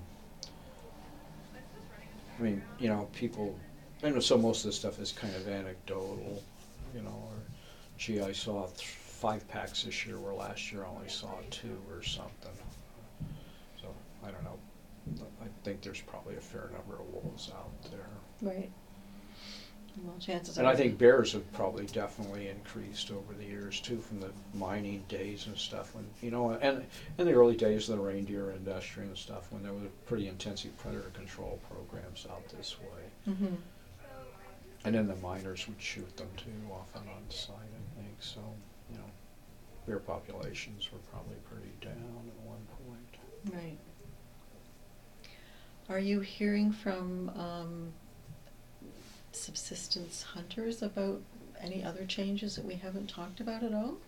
Speaker 3: I mean, you know, people, and so most of this stuff is kind of anecdotal, you know, or gee, I saw th- five packs this year where last year I only saw two or something. So, I don't know. I think there's probably a fair number of wolves out there.
Speaker 1: Right. Well, chances
Speaker 3: And
Speaker 1: are.
Speaker 3: I think bears have probably definitely increased over the years too, from the mining days and stuff. When you know, and in the early days of the reindeer industry and stuff, when there were pretty intensive predator control programs out this way,
Speaker 1: Mm-hmm.
Speaker 3: and then the miners would shoot them too, often on site. I think so. You know, bear populations were probably pretty down at one point.
Speaker 1: Right. Are you hearing from um, subsistence hunters about any other changes that we haven't talked about at all?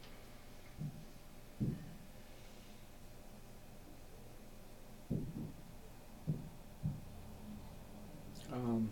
Speaker 3: Um,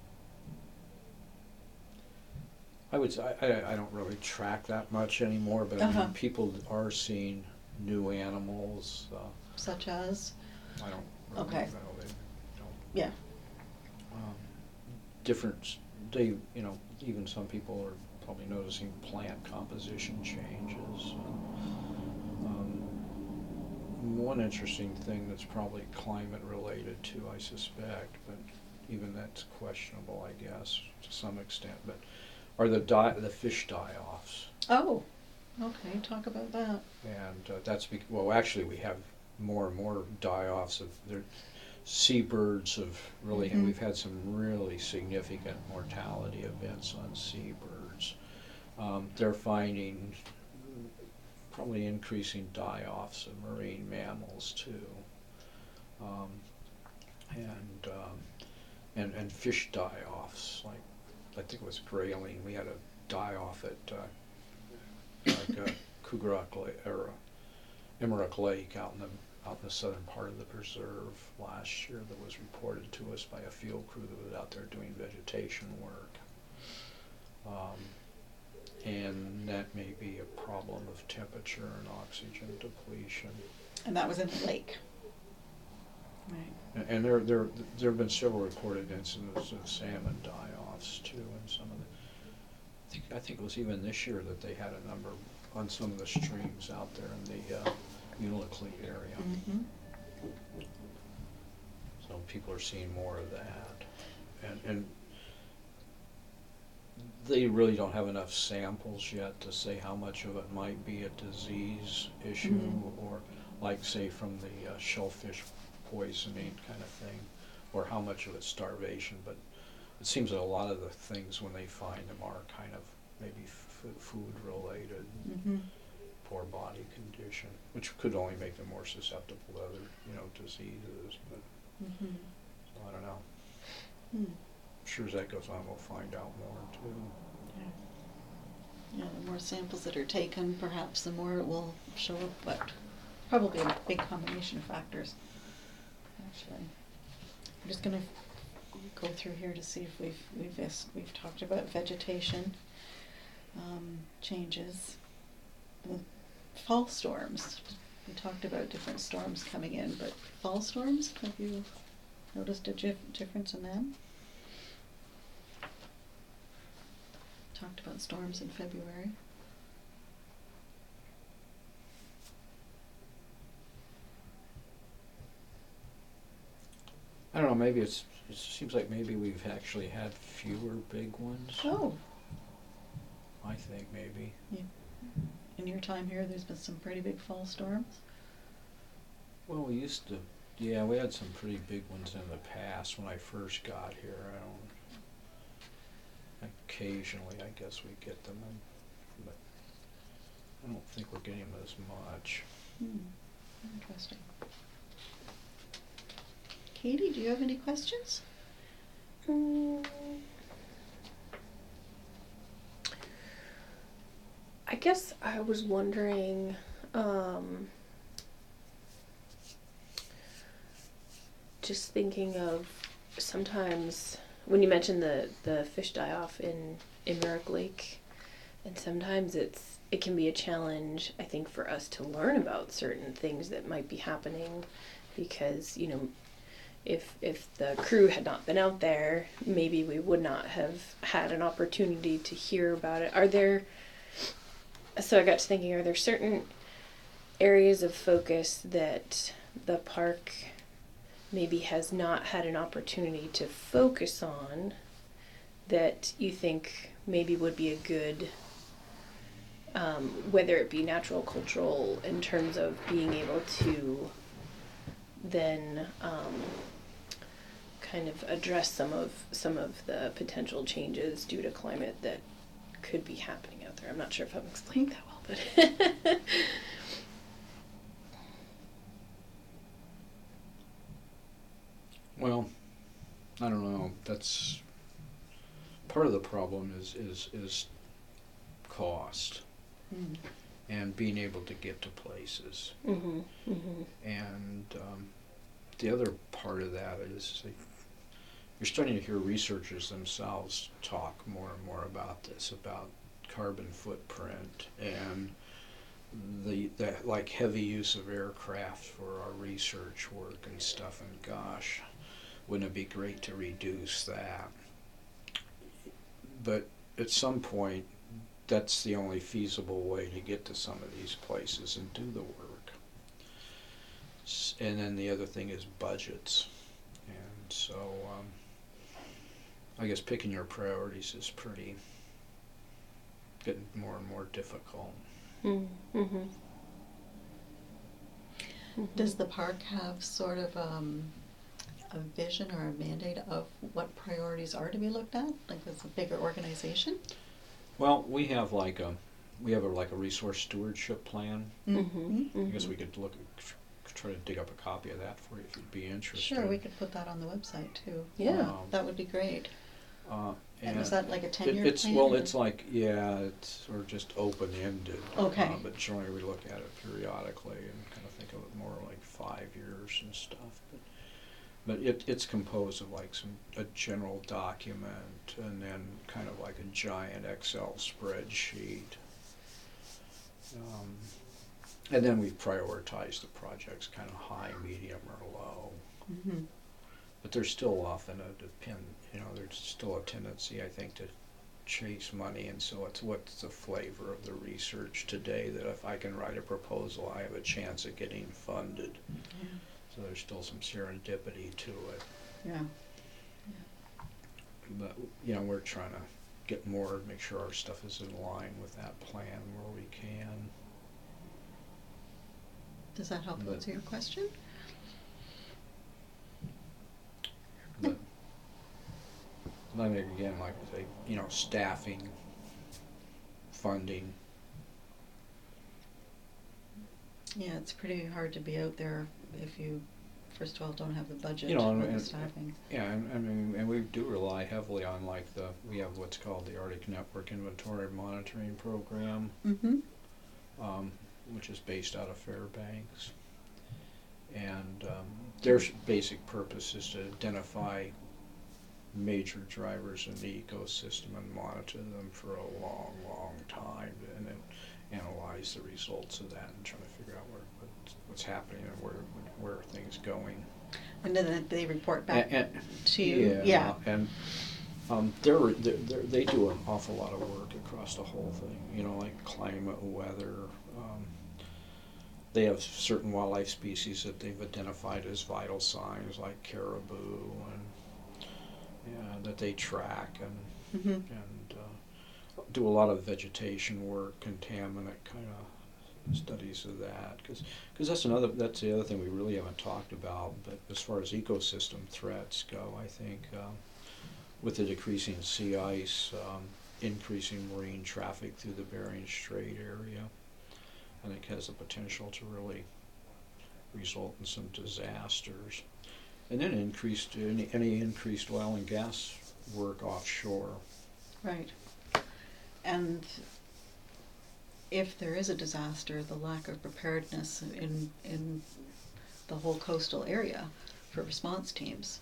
Speaker 3: I would say, I, I, I don't really track that much anymore, but I
Speaker 1: Uh-huh.
Speaker 3: mean, people are seeing new animals. Uh,
Speaker 1: Such as?
Speaker 3: I don't really
Speaker 1: Okay.
Speaker 3: know. They don't.
Speaker 1: Yeah.
Speaker 3: Um, different, s- they, you know, even some people are probably noticing plant composition changes. Um, one interesting thing that's probably climate related too, I suspect, but even that's questionable, I guess, to some extent, but are the die, the fish die-offs.
Speaker 1: Oh, okay, talk about that.
Speaker 3: And uh, that's, bec- well, actually, we have more and more die-offs of, there, seabirds have really,
Speaker 1: Mhm.
Speaker 3: we've had some really significant mortality events on seabirds. Um, they're finding probably increasing die-offs of marine mammals too. Um, and, um, and and fish die-offs, like I think it was grayling. We had a die-off at uh, like uh, Kugarak Lake, or uh, Emmerich Lake out in the out in the southern part of the preserve last year that was reported to us by a field crew that was out there doing vegetation work. Um, and that may be a problem of temperature and oxygen depletion.
Speaker 1: And that was in the lake. Right.
Speaker 3: And, and there there there have been several reported incidents of salmon die-offs too, in some of the. I think I think it was even this year that they had a number on some of the streams out there in the uh, Unalakleet area.
Speaker 1: Mm-hmm.
Speaker 3: So people are seeing more of that, and and they really don't have enough samples yet to say how much of it might be a disease issue,
Speaker 1: Mhm.
Speaker 3: or like say from the uh, shellfish poisoning kind of thing, or how much of it's starvation. But it seems that a lot of the things when they find them are kind of maybe f food related.
Speaker 1: Mm-hmm.
Speaker 3: Poor body condition, which could only make them more susceptible to other, you know, diseases. But
Speaker 1: Mm-hmm.
Speaker 3: so I don't know.
Speaker 1: Hmm.
Speaker 3: I'm sure as that goes on, we'll find out more too.
Speaker 1: Yeah. Yeah, the more samples that are taken, perhaps the more it will show up, but probably a big combination of factors, actually. I'm just gonna go through here to see if we've, we've, es- we've talked about vegetation, um, changes. The fall storms, we talked about different storms coming in, but fall storms, have you noticed a dif- difference in them? Talked about storms in February.
Speaker 3: I don't know, maybe it's, it seems like maybe we've actually had fewer big ones.
Speaker 1: Oh,
Speaker 3: I think maybe.
Speaker 1: yeah. In your time here, there's been some pretty big fall storms.
Speaker 3: Well, we used to, yeah, we had some pretty big ones in the past when I first got here. I don't, occasionally I guess we get them, in, but I don't think we're getting them as much.
Speaker 1: Hmm. Interesting. Katie, do you have any questions?
Speaker 2: Mm. I guess I was wondering, um, just thinking of sometimes when you mentioned the, the fish die-off in, in Merrick Lake, and sometimes it's it can be a challenge, I think, for us to learn about certain things that might be happening, because, you know, if if the crew had not been out there, maybe we would not have had an opportunity to hear about it. Are there So I got to thinking, are there certain areas of focus that the park maybe has not had an opportunity to focus on that you think maybe would be a good, um, whether it be natural, cultural, in terms of being able to then um, kind of address some of some of the potential changes due to climate that could be happening out there? I'm not sure if I'm explaining that well, but
Speaker 3: Well, I don't know. That's part of the problem is is is cost
Speaker 1: Hmm.
Speaker 3: and being able to get to places.
Speaker 2: mm-hmm, mm-hmm.
Speaker 3: And um, the other part of that is like, you're starting to hear researchers themselves talk more and more about this, about carbon footprint and the, the like heavy use of aircraft for our research work and stuff. And gosh, wouldn't it be great to reduce that? But at some point, that's the only feasible way to get to some of these places and do the work. S- And then the other thing is budgets. And so um, I guess picking your priorities is pretty, getting more and more difficult.
Speaker 2: Mm-hmm. Mm-hmm.
Speaker 1: Does the park have sort of um, a vision or a mandate of what priorities are to be looked at, like as a bigger organization?
Speaker 3: Well, we have like a, we have a, like a resource stewardship plan.
Speaker 2: Mm-hmm.
Speaker 3: I guess we could look, at, try to dig up a copy of that for you if you'd be interested.
Speaker 1: Sure, we could put that on the website too.
Speaker 2: Yeah.
Speaker 3: Um,
Speaker 1: That would be great.
Speaker 3: Uh,
Speaker 1: And
Speaker 3: and
Speaker 1: is that like a
Speaker 3: it,
Speaker 1: ten-year
Speaker 3: it's
Speaker 1: plan?
Speaker 3: well,
Speaker 1: or-
Speaker 3: it's like yeah, it's sort of just open-ended.
Speaker 1: Okay.
Speaker 3: Uh, but generally, we look at it periodically and kind of think of it more like five years and stuff. But but it it's composed of like some a general document and then kind of like a giant Excel spreadsheet. Um, and then we prioritize the projects, kind of high, medium, or low.
Speaker 1: Mhm.
Speaker 3: But there's still often a depend, you know, there's still a tendency, I think, to chase money, and so it's what's the flavor of the research today that if I can write a proposal, I have a chance of getting funded.
Speaker 1: Yeah.
Speaker 3: So there's still some serendipity to it.
Speaker 1: Yeah.
Speaker 3: But, you know, we're trying to get more, make sure our stuff is in line with that plan where we can.
Speaker 1: Does that help
Speaker 3: But-
Speaker 1: answer your question?
Speaker 3: But, I think again, like I say, you know, staffing, funding.
Speaker 1: Yeah, it's pretty hard to be out there if you, first of all, don't have the budget
Speaker 3: You know,
Speaker 1: or
Speaker 3: and-
Speaker 1: the
Speaker 3: and-
Speaker 1: staffing.
Speaker 3: Yeah, and, I mean, and we do rely heavily on like the, we have what's called the Arctic Network Inventory Monitoring Program,
Speaker 1: Mm-hmm.
Speaker 3: um, which is based out of Fairbanks. And um, their s- basic purpose is to identify major drivers in the ecosystem and monitor them for a long, long time, and then analyze the results of that and try to figure out where what's, what's happening and where where are things going.
Speaker 1: And then they report back
Speaker 3: And, and
Speaker 1: to you?
Speaker 3: yeah,
Speaker 1: Yeah.
Speaker 3: and um, they're, they're, they're, they do an awful lot of work across the whole thing. You know, like climate, weather. Um, they have certain wildlife species that they've identified as vital signs, like caribou, and yeah, that they track and
Speaker 1: Mm-hmm.
Speaker 3: and uh, do a lot of vegetation work, contaminant kind of studies of that, because that's another that's the other thing we really haven't talked about. But as far as ecosystem threats go, I think um, with the decreasing sea ice, um, increasing marine traffic through the Bering Strait area, I think has the potential to really result in some disasters. And then increased any, any increased oil and gas work offshore.
Speaker 1: Right. And if there is a disaster, the lack of preparedness in in the whole coastal area for response teams.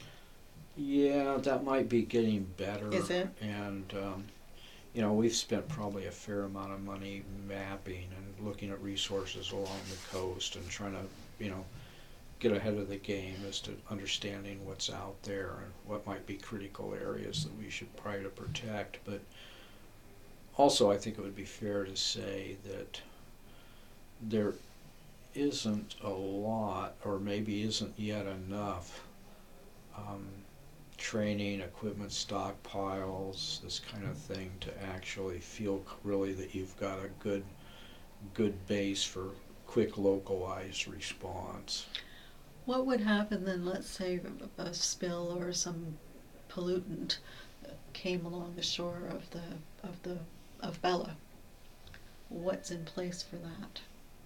Speaker 3: Yeah, that might be getting better.
Speaker 1: Is it?
Speaker 3: And um, you know, we've spent probably a fair amount of money mapping and looking at resources along the coast and trying to, you know, get ahead of the game as to understanding what's out there and what might be critical areas that we should try to protect. But also, I think it would be fair to say that there isn't a lot, or maybe isn't yet enough, um, training, equipment stockpiles, this kind of thing, to actually feel really that you've got a good, good base for quick localized response.
Speaker 1: What would happen then, let's say a a spill or some pollutant came along the shore of the of the of Bella? What's in place for that?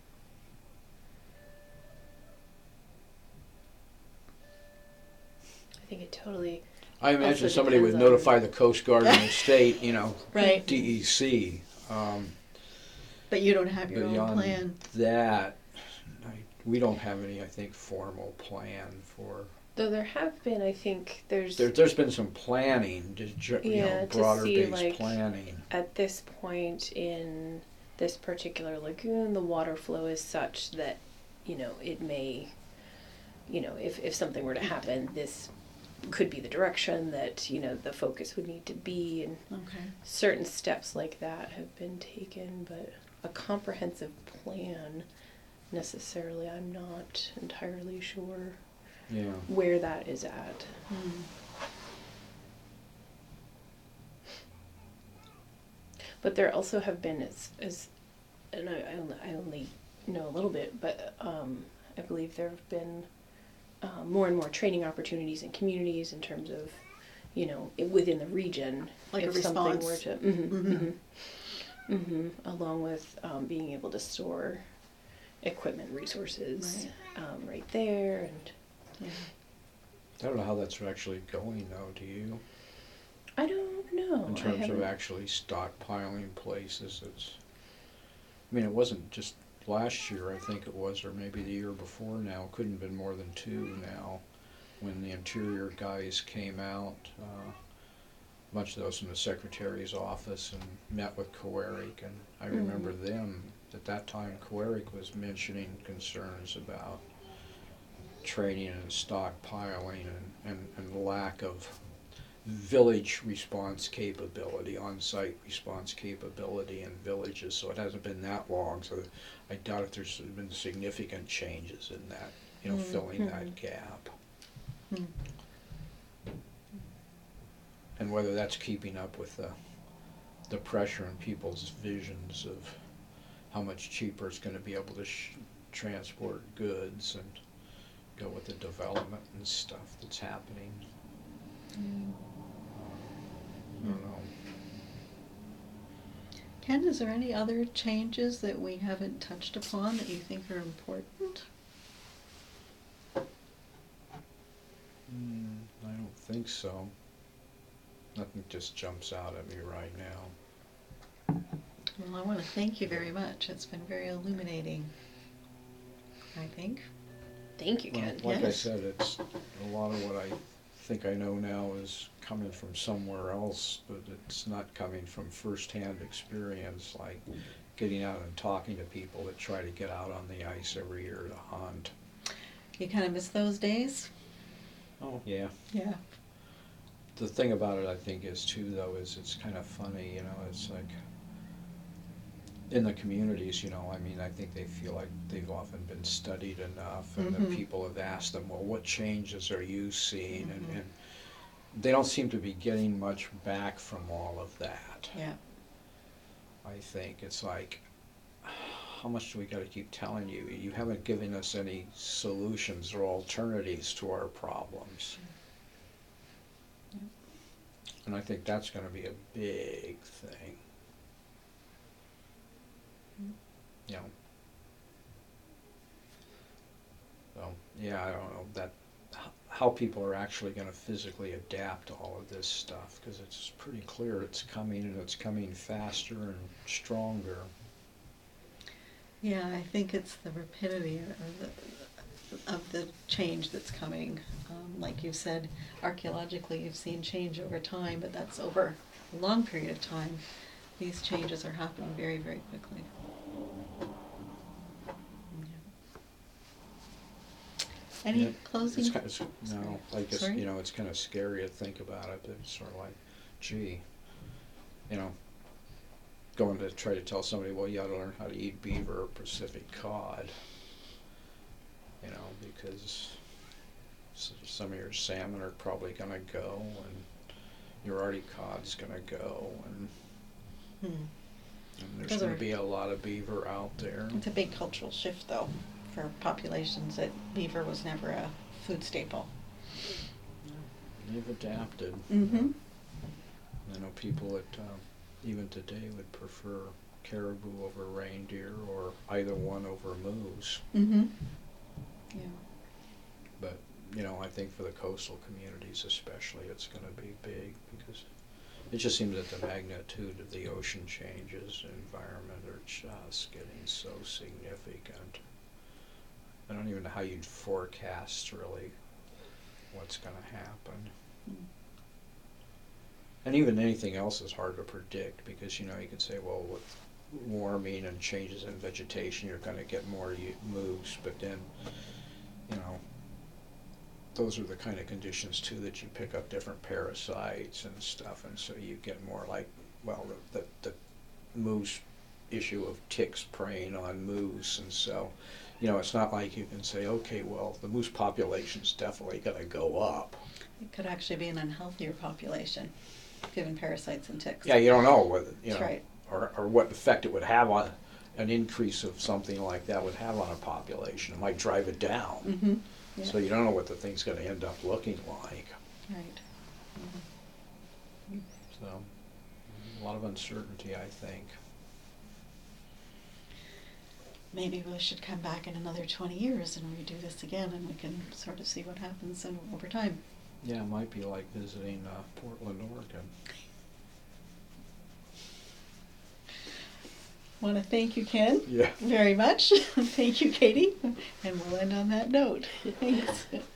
Speaker 2: I think it totally.
Speaker 3: I imagine
Speaker 2: Also
Speaker 3: somebody would
Speaker 2: depends on-
Speaker 3: notify the Coast Guard and the state, you know,
Speaker 1: Right.
Speaker 3: D E C. Um,
Speaker 1: But you don't have your own
Speaker 3: beyond
Speaker 1: plan.
Speaker 3: that, I, we don't have any, I think, formal plan for.
Speaker 2: Though there have been, I think there's
Speaker 3: There, there's been some planning, just, ju- you
Speaker 2: Yeah,
Speaker 3: know,
Speaker 2: to
Speaker 3: broader
Speaker 2: see,
Speaker 3: based
Speaker 2: like,
Speaker 3: planning.
Speaker 2: at this point in this particular lagoon, the water flow is such that, you know, it may, you know, if, if something were to happen, this could be the direction that, you know, the focus would need to be, and
Speaker 1: Okay.
Speaker 2: certain steps like that have been taken, but a comprehensive plan, necessarily, I'm not entirely sure
Speaker 3: Yeah.
Speaker 2: where that is at.
Speaker 1: Hmm.
Speaker 2: But there also have been, as, as and I, I only- I only know a little bit, but um, I believe there have been um, more and more training opportunities in communities in terms of, you know, i- within the region.
Speaker 1: Like a
Speaker 2: if something
Speaker 1: response.
Speaker 2: were to, mhm,
Speaker 1: Mhm.
Speaker 2: mhm, mhm, along with um, being able to store equipment resources um, right there, and
Speaker 1: Yeah.
Speaker 3: I don't know how that's actually going though, do you?
Speaker 2: I don't know.
Speaker 3: In
Speaker 2: I
Speaker 3: terms of
Speaker 2: haven't-
Speaker 3: actually stockpiling places, it's, I mean, it wasn't just last year, I think it was, or maybe the year before now, couldn't have been more than two now, when the interior guys came out, uh, a bunch of those from the secretary's office, and met with Coeric, and I remember
Speaker 2: Mhm.
Speaker 3: them, at that time, Coeric was mentioning concerns about training and stockpiling and, and, and lack of village response capability, on-site response capability in villages, so it hasn't been that long, so I doubt if there's been significant changes in that, you know,
Speaker 1: Mm.
Speaker 3: filling that
Speaker 2: Mhm.
Speaker 3: gap.
Speaker 1: Hmm.
Speaker 3: And whether that's keeping up with the, the pressure in people's visions of how much cheaper it's gonna be able to sh- transport goods and go with the development and stuff that's happening. I don't know.
Speaker 1: Ken, is there any other changes that we haven't touched upon that you think are important?
Speaker 3: Mm, I don't think so. Nothing just jumps out at me right now.
Speaker 1: Well, I want to thank you very much. It's been very illuminating, I think.
Speaker 2: Thank you,
Speaker 3: Well,
Speaker 2: Ken.
Speaker 3: like I
Speaker 1: Yes.
Speaker 3: said, it's a lot of what I think I know now is coming from somewhere else, but it's not coming from firsthand experience, like getting out and talking to people that try to get out on the ice every year to hunt.
Speaker 1: You kind of miss those days?
Speaker 3: Oh, yeah.
Speaker 1: Yeah.
Speaker 3: The thing about it, I think, is too, though, is it's kind of funny, you know, it's like, in the communities, you know, I mean, I think they feel like they've often been studied enough, and
Speaker 1: Mhm.
Speaker 3: then people have asked them, well, what changes are you seeing? And,
Speaker 1: Mhm.
Speaker 3: and they don't seem to be getting much back from all of that.
Speaker 1: Yeah.
Speaker 3: I think it's like, how much do we got to keep telling you? You haven't given us any solutions or alternatives to our problems.
Speaker 1: Yeah.
Speaker 3: And I think that's going to be a big thing.
Speaker 1: Mm.
Speaker 3: You know. So, yeah, I don't know that h- how people are actually going to physically adapt to all of this stuff, because it's pretty clear it's coming, and it's coming faster and stronger.
Speaker 1: Yeah, I think it's the rapidity of the, of the change that's coming. Um, like you said, archaeologically you've seen change over time, but that's over a long period of time. These changes are happening very, very quickly. Yeah. Any
Speaker 3: Yeah,
Speaker 1: closing?
Speaker 3: It's, ki- it's, no, I guess,
Speaker 1: Sorry?
Speaker 3: you know, it's kind of scary to think about it, but it's sort of like, gee, you know, going to try to tell somebody, well, you ought to learn how to eat beaver or Pacific cod, you know, because s- some of your salmon are probably going to go, and your arctic cod's going to go, and,
Speaker 1: Hmm.
Speaker 3: and there's
Speaker 1: Those
Speaker 3: going
Speaker 1: are-
Speaker 3: to be a lot of beaver out there.
Speaker 1: It's a big cultural shift, though, for populations that beaver was never a food staple.
Speaker 3: They've adapted.
Speaker 1: Mm-hmm.
Speaker 3: I know people that um, even today would prefer caribou over reindeer, or either one over moose.
Speaker 1: Mm-hmm. Yeah.
Speaker 3: But, you know, I think for the coastal communities especially, it's going to be big, because it just seems that the magnitude of the ocean changes in environment are just getting so significant. I don't even know how you'd forecast really what's going to happen.
Speaker 1: Mm.
Speaker 3: And even anything else is hard to predict, because, you know, you could say, well, with warming and changes in vegetation, you're going to get more u- moose, but then, you know, those are the kind of conditions too that you pick up different parasites and stuff, and so you get more like, well, the, the, the moose issue of ticks preying on moose, and so, you know, it's not like you can say, okay, well, the moose population's definitely going to go up.
Speaker 1: It could actually be an unhealthier population, given parasites and ticks.
Speaker 3: Yeah, you don't know whether, you
Speaker 1: That's
Speaker 3: know,
Speaker 1: right.
Speaker 3: or, or what effect it would have on, an increase of something like that would have on a population. It might drive it down.
Speaker 1: Mm-hmm. Yeah.
Speaker 3: So you don't know what the thing's going to end up looking like.
Speaker 1: Right. Mhm.
Speaker 3: So a lot of uncertainty, I think.
Speaker 1: Maybe we should come back in another twenty years and redo this again, and we can sort of see what happens in, over time.
Speaker 3: Yeah, it might be like visiting uh, Portland, Oregon.
Speaker 1: Want to thank you, Ken,
Speaker 3: Yeah.
Speaker 1: very much. Thank you, Katie, and we'll end on that note. Thanks.